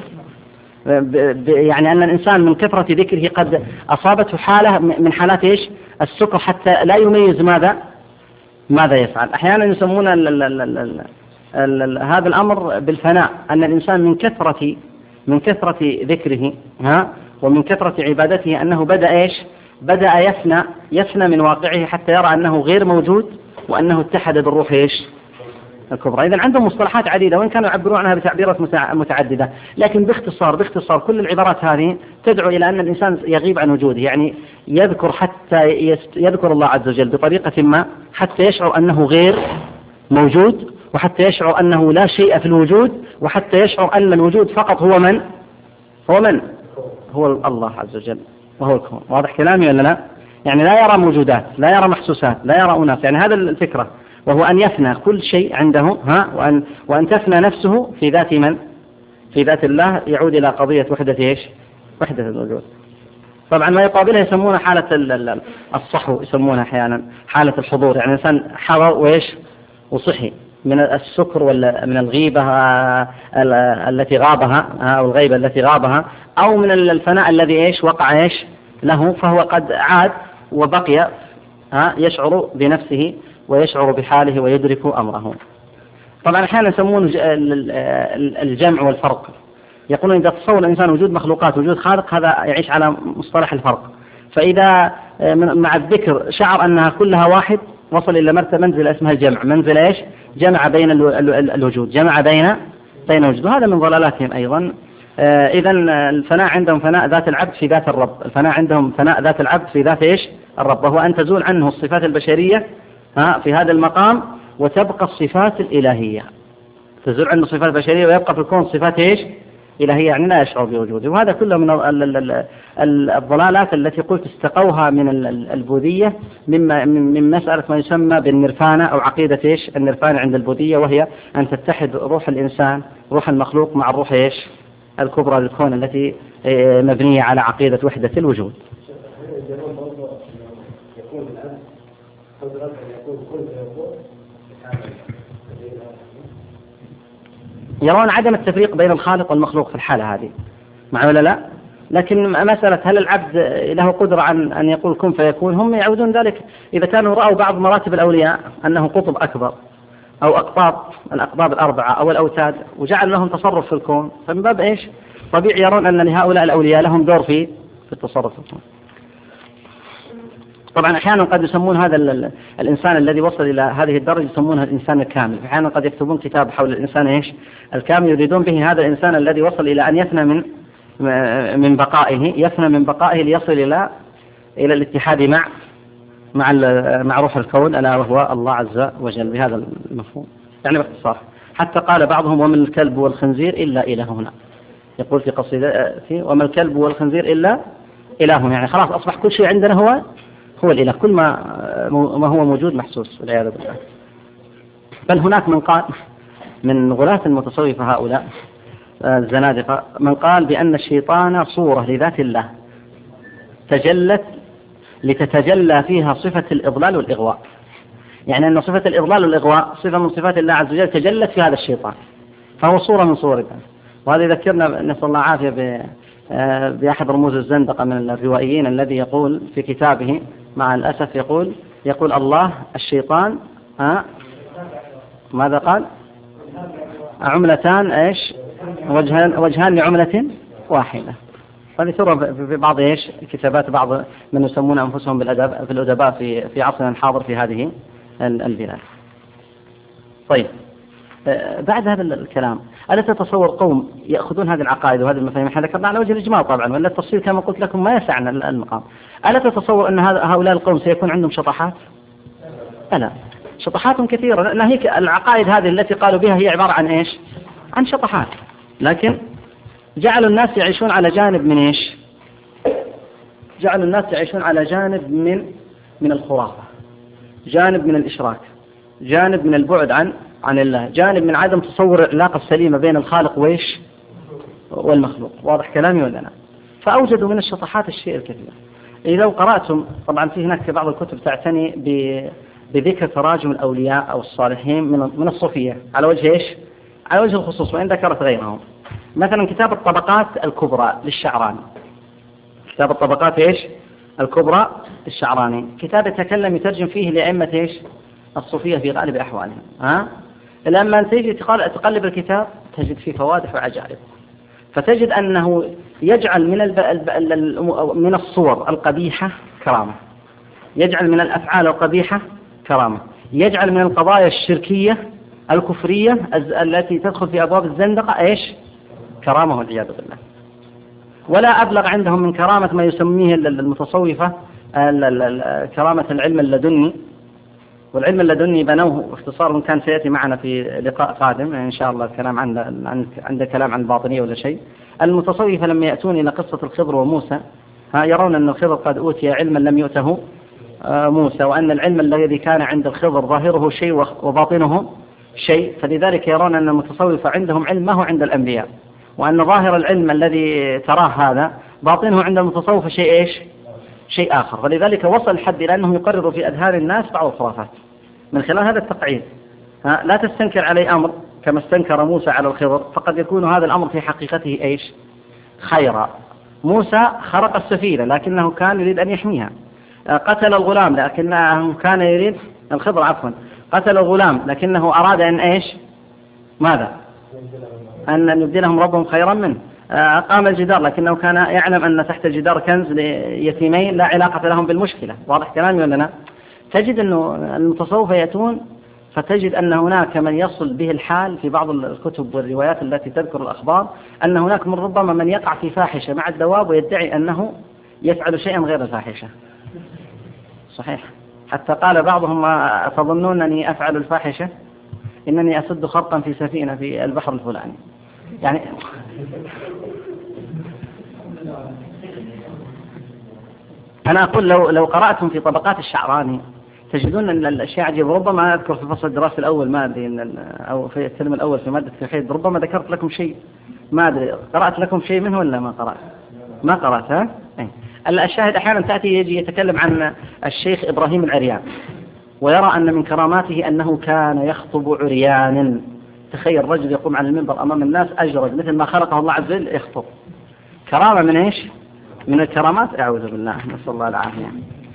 يعني أن الإنسان من كثرة ذكره قد أصابته حالة من حالات إيش؟ السكر، حتى لا يميز ماذا ماذا يفعل. أحيانا يسمون ال ال ال ال ال ال ال هذا الأمر بالفناء، أن الإنسان من كثرة من كثرة ذكره، ها، ومن كثرة عبادته أنه بدأ إيش؟ بدأ يفنى يفنى من واقعه حتى يرى أنه غير موجود، وأنه اتحد بالروح إيش؟ الكبرى. إذن عندهم مصطلحات عديدة، وإن كانوا يعبرون عنها بتعبيرات متعددة، لكن باختصار باختصار كل العبارات هذه تدعو إلى أن الإنسان يغيب عن وجوده، يعني يذكر حتى يذكر الله عز وجل بطريقة ما حتى يشعر أنه غير موجود، وحتى يشعر أنه لا شيء في الوجود، وحتى يشعر أن الوجود فقط هو من هو من هو الله عز وجل وهو الكون. واضح كلامي ولا لا؟ يعني لا يرى موجودات، لا يرى محسوسات، لا يرى أناس، يعني هذا الفكرة، وهو أن يفنى كل شيء عنده، ها، وأن وأن تفنى نفسه في ذات من؟ في ذات الله، يعود إلى قضية وحدة إيش؟ وحدة الوجود. طبعا ما يقابلها يسمونها حالة الصحو، يسمونها أحيانا حالة الحضور، يعني الإنسان حضر وإيش؟ وصحي من السكر ولا من الغيبة التي غابها، أو الغيبة التي غابها، أو من الفناء الذي إيش؟ وقع إيش؟ له، فهو قد عاد وبقي، ها، يشعر بنفسه ويشعر بحاله ويدرك أمره. طبعا أحيانا يسمون الجمع والفرق، يقولون إذا تصور الإنسان وجود مخلوقات وجود خالق هذا يعيش على مصطلح الفرق، فإذا مع الذكر شعر أنها كلها واحد وصل إلى مرتبة منزل اسمها الجمع، منزل إيش؟ جمع بين الوجود، جمع بين بين الوجود، وهذا من ضلالاتهم أيضا. إذا الفناء عندهم فناء ذات العبد في ذات الرب، الفناء عندهم فناء ذات العبد في ذات إيش؟ الرب، وهو أن تزول عنه الصفات البشرية ها في هذا المقام وتبقى الصفات الإلهية، تزول عنه الصفات البشرية ويبقى في الكون صفات إيش؟ إلهية، يعني لا يشعر بوجوده. وهذا كله من الضلالات التي قلت استقوها من البوذية مما من مسألة ما يسمى بالنرفانة أو عقيدة إيش؟ النرفانة عند البوذية، وهي أن تتحد روح الإنسان روح المخلوق مع الروح إيش؟ الكبرى للكون التي مبنية على عقيدة وحدة الوجود. يرون عدم التفريق بين الخالق والمخلوق في الحالة هذه، مع ولا لا؟ لكن مسألة هل العبد له قدرة عن أن يقول كن فيكون، هم يعودون ذلك إذا كانوا رأوا بعض مراتب الأولياء أنه قطب أكبر أو أقطاب الأقطاب الأربعة أو الأوتاد وجعل لهم تصرف في الكون، فمن باب إيش؟ طبيعي يرون أن لهؤلاء الأولياء لهم دور في في التصرف في الكون. طبعا أحيانا قد يسمون هذا الإنسان الذي وصل إلى هذه الدرجة يسمونها الإنسان الكامل، أحيانا قد يكتبون كتاب حول الإنسان إيش؟ الكامل، يريدون به هذا الإنسان الذي وصل إلى أن يفنى من من بقائه، يفنى من بقائه ليصل إلى إلى الاتحاد مع مع مع روح الكون ألا وهو الله عز وجل، بهذا المفهوم يعني باختصار. حتى قال بعضهم وما الكلب والخنزير إلا إلهنا، يقول في قصيدته وما الكلب والخنزير إلا إلهنا، يعني خلاص أصبح كل شيء عندنا هو هو الإله، كل ما ما هو موجود محسوس والعياذ بالله. بل هناك من قال من غلاة المتصوفة هؤلاء الزنادقة من قال بأن الشيطان صورة لذات الله تجلت لتتجلى فيها صفة الإضلال والإغواء، يعني أن صفة الإضلال والإغواء صفة من صفات الله عز وجل تجلت في هذا الشيطان، فهو صورة من صور الله. وهذا يذكرنا نسأل الله العافية بأحد رموز الزندقة من الروائيين الذي يقول في كتابه مع الأسف يقول يقول الله الشيطان ها ماذا قال؟ عملتان ايش؟ وجهان وجهان لعملة واحدة. هذه ترى في بعض ايش؟ كتابات بعض من يسمون انفسهم بالادب في الادباء في في عصرنا الحاضر في هذه البلاد. طيب بعد هذا الكلام ألا تتصور قوم يأخذون هذه العقائد وهذه المفاهيم، احنا ذكرنا على وجه الإجمال طبعا ولا التفصيل كما قلت لكم ما يسعنا المقام، ألا تتصور أن هؤلاء القوم سيكون عندهم شطحات؟ ألا شطحات كثيرة، لأن هيك العقائد هذه التي قالوا بها هي عبارة عن إيش؟ عن شطحات، لكن جعلوا الناس يعيشون على جانب من إيش؟ جعلوا الناس يعيشون على جانب من من الخرافة، جانب من الإشراك، جانب من البعد عن عن الله، جانب من عدم تصور العلاقة السليمة بين الخالق وإيش؟ والمخلوق. واضح كلامي ولا لا؟ فأوجدوا من الشطحات الشيء الكثير. إذا لو قرأتم طبعا في هناك بعض الكتب تعتني بذكر تراجم الأولياء أو الصالحين من من الصوفية على وجه إيش؟ على وجه الخصوص، وإن ذكرت غيرهم. مثلا كتاب الطبقات الكبرى للشعراني، كتاب الطبقات إيش؟ الكبرى للشعراني، كتاب يتكلم يترجم فيه لأئمة إيش؟ الصوفية في غالب أحوالهم. ها؟ لما تيجي تقلب الكتاب تجد فيه فوادح وعجائب، فتجد أنه يجعل من من الصور القبيحة كرامة، يجعل من الأفعال القبيحة كرامة، يجعل من القضايا الشركية الكفرية التي تدخل في أبواب الزندقة إيش؟ كرامة والعياذ بالله. ولا أبلغ عندهم من كرامة ما يسميه المتصوفة كرامة العلم اللدني، والعلم اللدني بنوه باختصار كان سيأتي معنا في لقاء قادم إن شاء الله الكلام عن عن عند كلام عن الباطنية ولا شيء. المتصوفة لما يأتون إلى قصة الخضر وموسى ها يرون أن الخضر قد أوتي علما لم يؤته موسى، وأن العلم الذي كان عند الخضر ظاهره شيء وباطنه شيء، فلذلك يرون أن المتصوفة عندهم علم ما هو عند الأنبياء، وأن ظاهر العلم الذي تراه هذا باطنه عند المتصوفة شيء إيش؟ شيء آخر. فلذلك وصل الحد إلى أنهم يقرروا في أذهان الناس بعض الخرافات من خلال هذا التقعيد. ها لا تستنكر عليه أمر كما استنكر موسى على الخضر، فقد يكون هذا الأمر في حقيقته إيش؟ خيرا. موسى خرق السفينة لكنه كان يريد أن يحميها، قتل الغلام لكنه كان يريد الخضر عفوا قتلوا غلام لكنه أراد أن إيش ماذا أن يبدلهم ربهم خيرا منه. أقام الجدار لكنه كان يعلم أن تحت الجدار كنز ليتيمين لا علاقة لهم بالمشكلة. واضح كلامي ولا لا؟ تجد أنه المتصوفة يأتون فتجد أن هناك من يصل به الحال في بعض الكتب والروايات التي تذكر الأخبار أن هناك من ربما من يقع في فاحشة مع الدواب ويدعي أنه يفعل شيئا غير الفاحشة. صحيح. حتى قال بعضهم أتظنون أني أفعل الفاحشة إنني أسد خرقا في سفينة في البحر الفلاني. يعني أنا أقول لو لو قرأتم في طبقات الشعراني تجدون أن الأشياء عجيبة. ربما أذكر في فصل الدراسة الأول ما أدري أو في الترم الأول في مادة التوحيد ربما ذكرت لكم شيء ما أدري قرأت لكم شيء منه ولا ما قرأت؟ ما قرأت ها؟ الشاهد أحيانا تأتي يجي يتكلم عن الشيخ إبراهيم العريان ويرى أن من كراماته أنه كان يخطب عريانا. تخيل رجل يقوم على المنبر أمام الناس أجرد مثل ما خلقه الله عز وجل يخطب. كرامة من إيش؟ من الكرامات. أعوذ بالله نسأل الله العافية.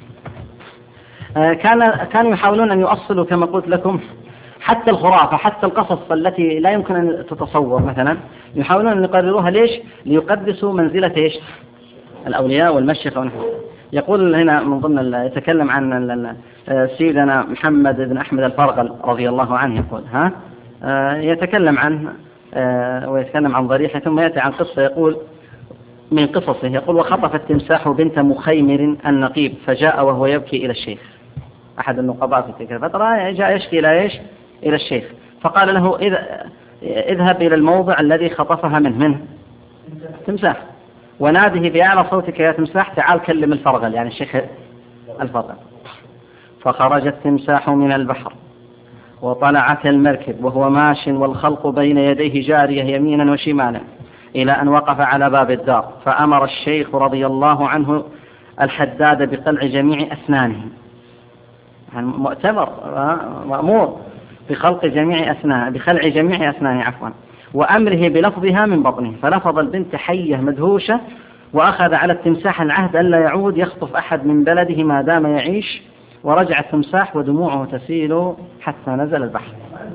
كان كانوا يحاولون أن يؤصلوا كما قلت لكم حتى الخرافة حتى القصص التي لا يمكن أن تتصور مثلا يحاولون أن يقرروها. ليش؟ ليقدسوا منزلة إيش؟ الأولياء والمشيخة ونحن. يقول هنا من ضمن يتكلم عن سيدنا محمد بن أحمد الفرغل رضي الله عنه يقول ها يتكلم عنه ويتكلم عن ضريحة ثم يأتي عن قصة يقول من قصصه يقول وخطف التمساح بنت مخيمر النقيب فجاء وهو يبكي إلى الشيخ. أحد النقباء في تلك الفترة جاء يشكي إلى إيش؟ إلى الشيخ فقال له إذا اذهب إلى الموضع الذي خطفها منه منه تمساح وناده بأعلى صوتك يا تمساح تعال كلم الفرغل يعني الشيخ الفرغل. فخرج التمساح من البحر وطلع كالمركب وهو ماش والخلق بين يديه جارية يمينا وشمالا إلى أن وقف على باب الدار فأمر الشيخ رضي الله عنه الحداد بقلع جميع أسنانه. يعني مؤتمر مأمور بخلق جميع أسنانه بخلع جميع أسنانه عفوا وأمره بلفظها من بطنه. فلفظ البنت حية مدهوشة وأخذ على التمساح العهد ألا يعود يخطف أحد من بلده ما دام يعيش. ورجع التمساح ودموعه تسيل حتى نزل البحر.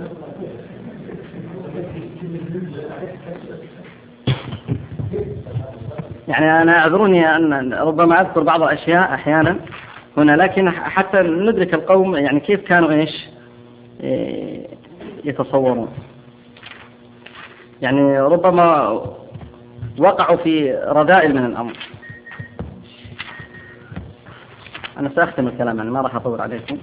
يعني أنا أعذروني أن ربما أذكر بعض الأشياء أحيانا هنا لكن حتى ندرك القوم يعني كيف كانوا إيش يتصورون. يعني ربما وقعوا في رذائل من الأمر. أنا سأختم الكلام يعني ما راح أطول عليكم.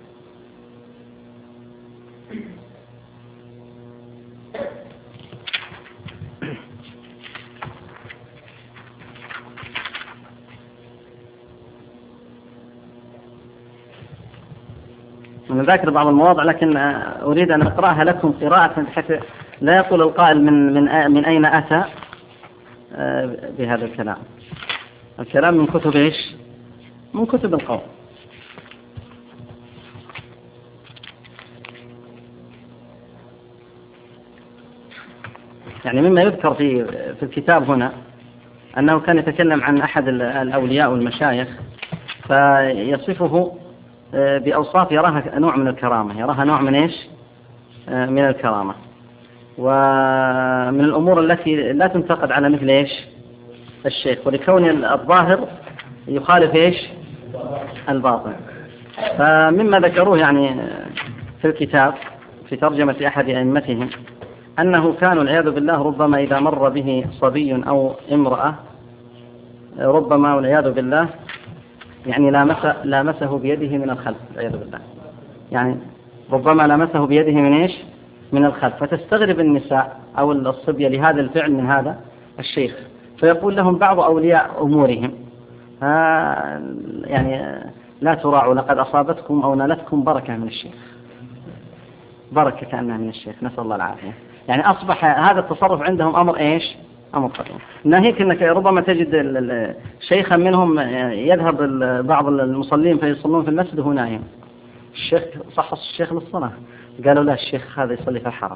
أنا ذاكر بعض المواضع لكن أريد أن أقرأها لكم قراءة حتى لا يقول القائل من من من أين أتى بهذا الكلام. الكلام من كتب إيش؟ من كتب القوم. يعني مما يذكر في في الكتاب هنا أنه كان يتكلم عن أحد الأولياء والمشايخ فيصفه بأوصاف يراها نوع من الكرامة يراها نوع من إيش؟ من الكرامة. ومن الأمور التي لا تنتقد على مثل إيش؟ الشيخ ولكون الظاهر يخالف إيش؟ الباطن. فمما ذكروه يعني في الكتاب في ترجمة أحد أئمتهم أنه كانوا والعياذ بالله ربما إذا مر به صبي أو امرأة ربما والعياذ بالله يعني لامس لامسه بيده من الخلف والعياذ بالله. يعني ربما لامسه بيده من إيش؟ من الخلف. فتستغرب النساء أو الصبية لهذا الفعل من هذا الشيخ فيقول لهم بعض أولياء أمورهم يعني لا تراعوا لقد أصابتكم أو نالتكم بركة من الشيخ. بركة كأنها من الشيخ نسأل الله العافية. يعني أصبح هذا التصرف عندهم أمر إيش؟ أمر قديم. ناهيك أنك ربما تجد شيخا منهم يذهب بعض المصلين فيصلون في المسجد وهو نايم. الشيخ صحص الشيخ للصلاة قالوا لا الشيخ هذا يصلي في الحرم.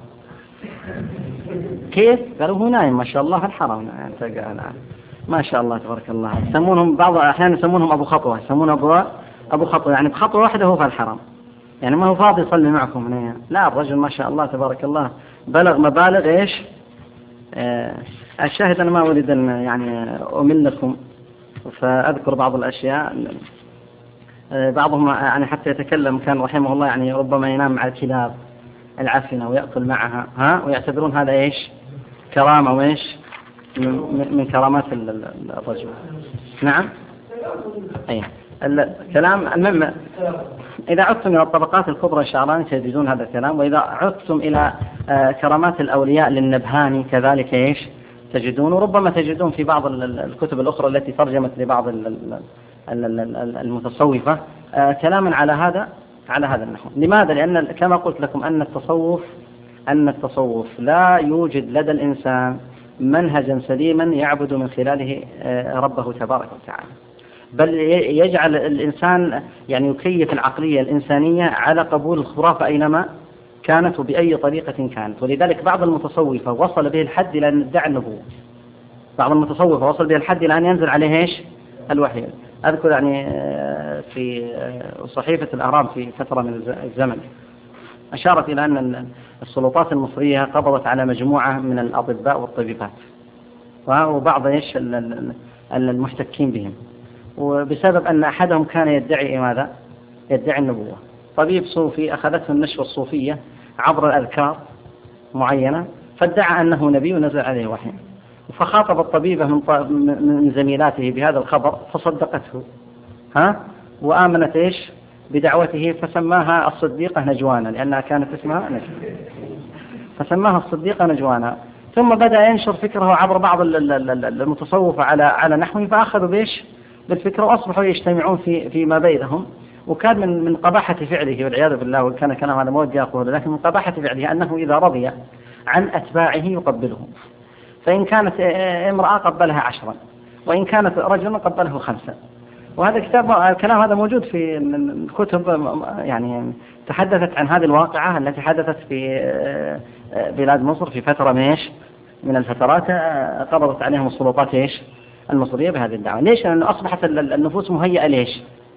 كيف؟ قالوا هو نايم ما شاء الله في الحرم. ما شاء الله تبارك الله. يسمونهم بعض أحيانا يسمونهم أبو خطوة يسمون أبو أبو خطوة يعني بخطوة واحدة هو في الحرم. يعني ما هو فاضي يصلي معكم هنا. لا، الرجل ما شاء الله تبارك الله بلغ مبالغ إيش. آه الشاهد أنا ما أريد أن يعني أملكم، فأذكر بعض الأشياء. آه بعضهم يعني حتى يتكلم كان رحمه الله يعني ربما ينام مع الكلاب العفنة ويأكل معها، ها، ويعتبرون هذا إيش كرامة وإيش من, من كرامات الرجل. نعم. أي الكلام المهم إذا عدتم إلى الطبقات الكبرى الشعراني تجدون هذا الكلام، وإذا عدتم إلى كرامات الأولياء للنبهاني كذلك إيش تجدون، وربما تجدون في بعض الكتب الأخرى التي ترجمت لبعض المتصوفة كلاما على هذا على هذا النحو. لماذا؟ لأن كما قلت لكم أن التصوف أن التصوف لا يوجد لدى الإنسان منهجا سليما يعبد من خلاله ربه تبارك وتعالى، بل يجعل الإنسان يعني يكيف العقلية الإنسانية على قبول الخرافة أينما كانت وبأي طريقة كانت. ولذلك بعض المتصوفة وصل به الحد إلى أن يدعي النبوة. بعض المتصوفة وصل به الحد إلى أن ينزل عليه إيش الوحي. أذكر يعني في صحيفة الأهرام في فترة من الزمن أشارت إلى أن السلطات المصرية قبضت على مجموعة من الأطباء والطبيبات وبعض إيش المحتكين بهم، وبسبب أن أحدهم كان يدعي ماذا؟ يدعي النبوة. طبيب صوفي أخذته النشوة الصوفية عبر الأذكار معينة فادعى أنه نبي ونزل عليه وحي، فخاطب الطبيبة من, من زميلاته بهذا الخبر فصدقته، ها، وآمنت إيش بدعوته، فسماها الصديقة نجوانا لأنها كانت اسمها نجوانا، فسماها الصديقة نجوانا. ثم بدأ ينشر فكره عبر بعض المتصوفة على على نحوه، فأخذوا بإيش بالفكرة وأصبحوا يجتمعون في فيما بينهم. وكان من من قباحة فعله والعياذ بالله، وكان كلام هذا مودي أقول، لكن من قباحة فعله أنه إذا رضي عن أتباعه يقبلهم، فإن كانت امرأة قبلها عشرا، وإن كانت رجلا قبله خمسا. وهذا الكتاب الكلام هذا موجود في الكتب يعني تحدثت عن هذه الواقعة التي حدثت في بلاد مصر في فترة ميش من الفترات قبضت عليهم السلطات إيش المصرية بهذه الدعوة. ليش؟ لأنه أصبحت النفوس مهيئة ليش؟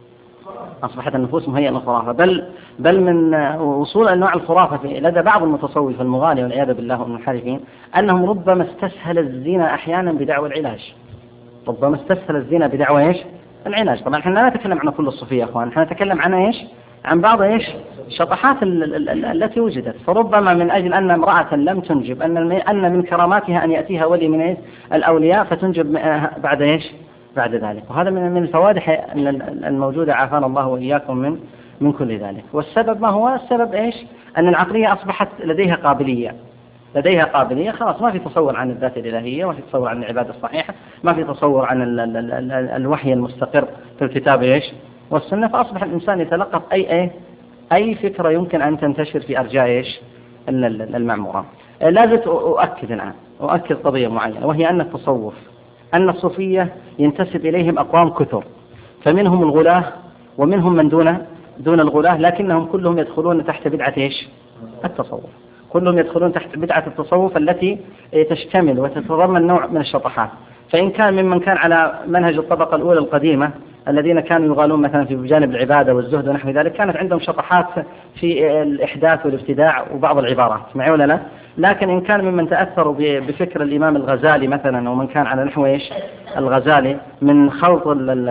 أصبحت النفوس مهيئة للخرافة، بل بل من وصول أنواع الخرافة لدى بعض المتصوفة المغالي والعياذ بالله والمنحرفين أنهم ربما استسهل الزنا أحيانا بدعوى العلاج. ربما استسهل الزنا بدعوى إيش؟ العلاج. طبعا احنا لا نتكلم عن كل الصوفية يا أخوان، احنا نتكلم عن إيش؟ عن بعض إيش؟ شطحات التي وجدت. فربما من أجل أن امرأة لم تنجب أن أن من كراماتها أن يأتيها ولي من إيش؟ الأولياء فتنجب بعد إيش؟ بعد ذلك. وهذا من من الفوادح الموجودة عافانا الله وإياكم من من كل ذلك. والسبب ما هو؟ السبب إيش؟ أن العقلية أصبحت لديها قابلية لديها قابلية خلاص، ما في تصور عن الذات الإلهية، ما في تصور عن العبادة الصحيحة، ما في تصور عن ال ال ال الوحي المستقر في الكتاب إيش والسنة. فأصبح الإنسان يتلقف أي أي أي فكرة يمكن أن تنتشر في أرجاء إيش المعمورة. لازلت أؤكد الآن أؤكد قضية معينة، وهي أن التصوف أن الصوفية ينتسب إليهم أقوام كثر، فمنهم الغلاة ومنهم من دون دون الغلاة، لكنهم كلهم يدخلون تحت بدعة إيش التصوف. كلهم يدخلون تحت بدعة التصوف التي تشتمل وتتضمن نوع من الشطحات. فإن كان ممن كان على منهج الطبقة الأولى القديمة الذين كانوا يغالون مثلا في جانب العبادة والزهد ونحو ذلك، كانت عندهم شطحات في الإحداث والابتداع وبعض العبارات، معي ولا لا؟ لكن إن كان ممن تأثروا بفكر الإمام الغزالي مثلا، ومن كان على نحو إيش الغزالي من خلط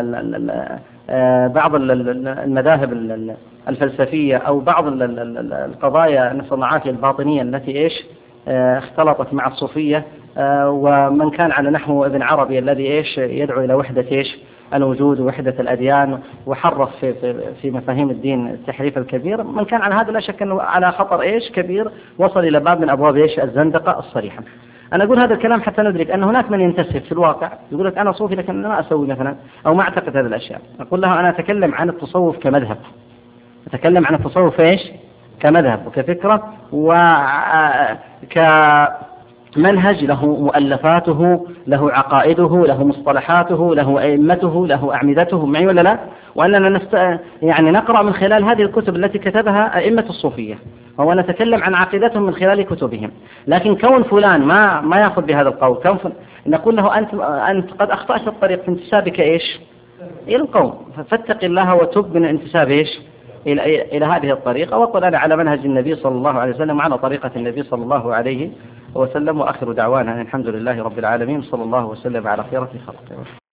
بعض المذاهب الفلسفية أو بعض القضايا نسأل الله العافية الباطنية التي إيش اختلطت مع الصوفية، ومن كان على نحو ابن عربي الذي إيش يدعو إلى وحدة إيش الوجود ووحدة الأديان وحرف في, في, في مفاهيم الدين التحريف الكبير، من كان على هذا لا شك أنه على خطر إيش كبير وصل إلى باب من أبواب إيش الزندقة الصريحة. أنا أقول هذا الكلام حتى ندرك أن هناك من ينتسب في الواقع يقول لك أنا صوفي لكن أنا ما أسوي مثلا أو ما أعتقد هذه الأشياء. أقول له أنا أتكلم عن التصوف كمذهب، أتكلم عن التصوف إيش كمذهب وكفكرة وكمنهج له مؤلفاته، له عقائده، له مصطلحاته، له أئمته، له أعمدته، معي ولا لا؟ وأننا نست... يعني نقرأ من خلال هذه الكتب التي كتبها أئمة الصوفية، هو نتكلم عن عقيدتهم من خلال كتبهم. لكن كون فلان ما ما يأخذ بهذا القول، كون فل... نقول له أنت أنت قد أخطأت الطريق في انتسابك إيش إلى القوم، فاتق الله وتب من انتساب إيش إلى, إلى هذه الطريقة، وقل أنا على منهج النبي صلى الله عليه وسلم وعلى طريقة النبي صلى الله عليه وسلم. وآخر دعوانا الحمد لله رب العالمين، صلى الله وسلم على خيرة خلقه.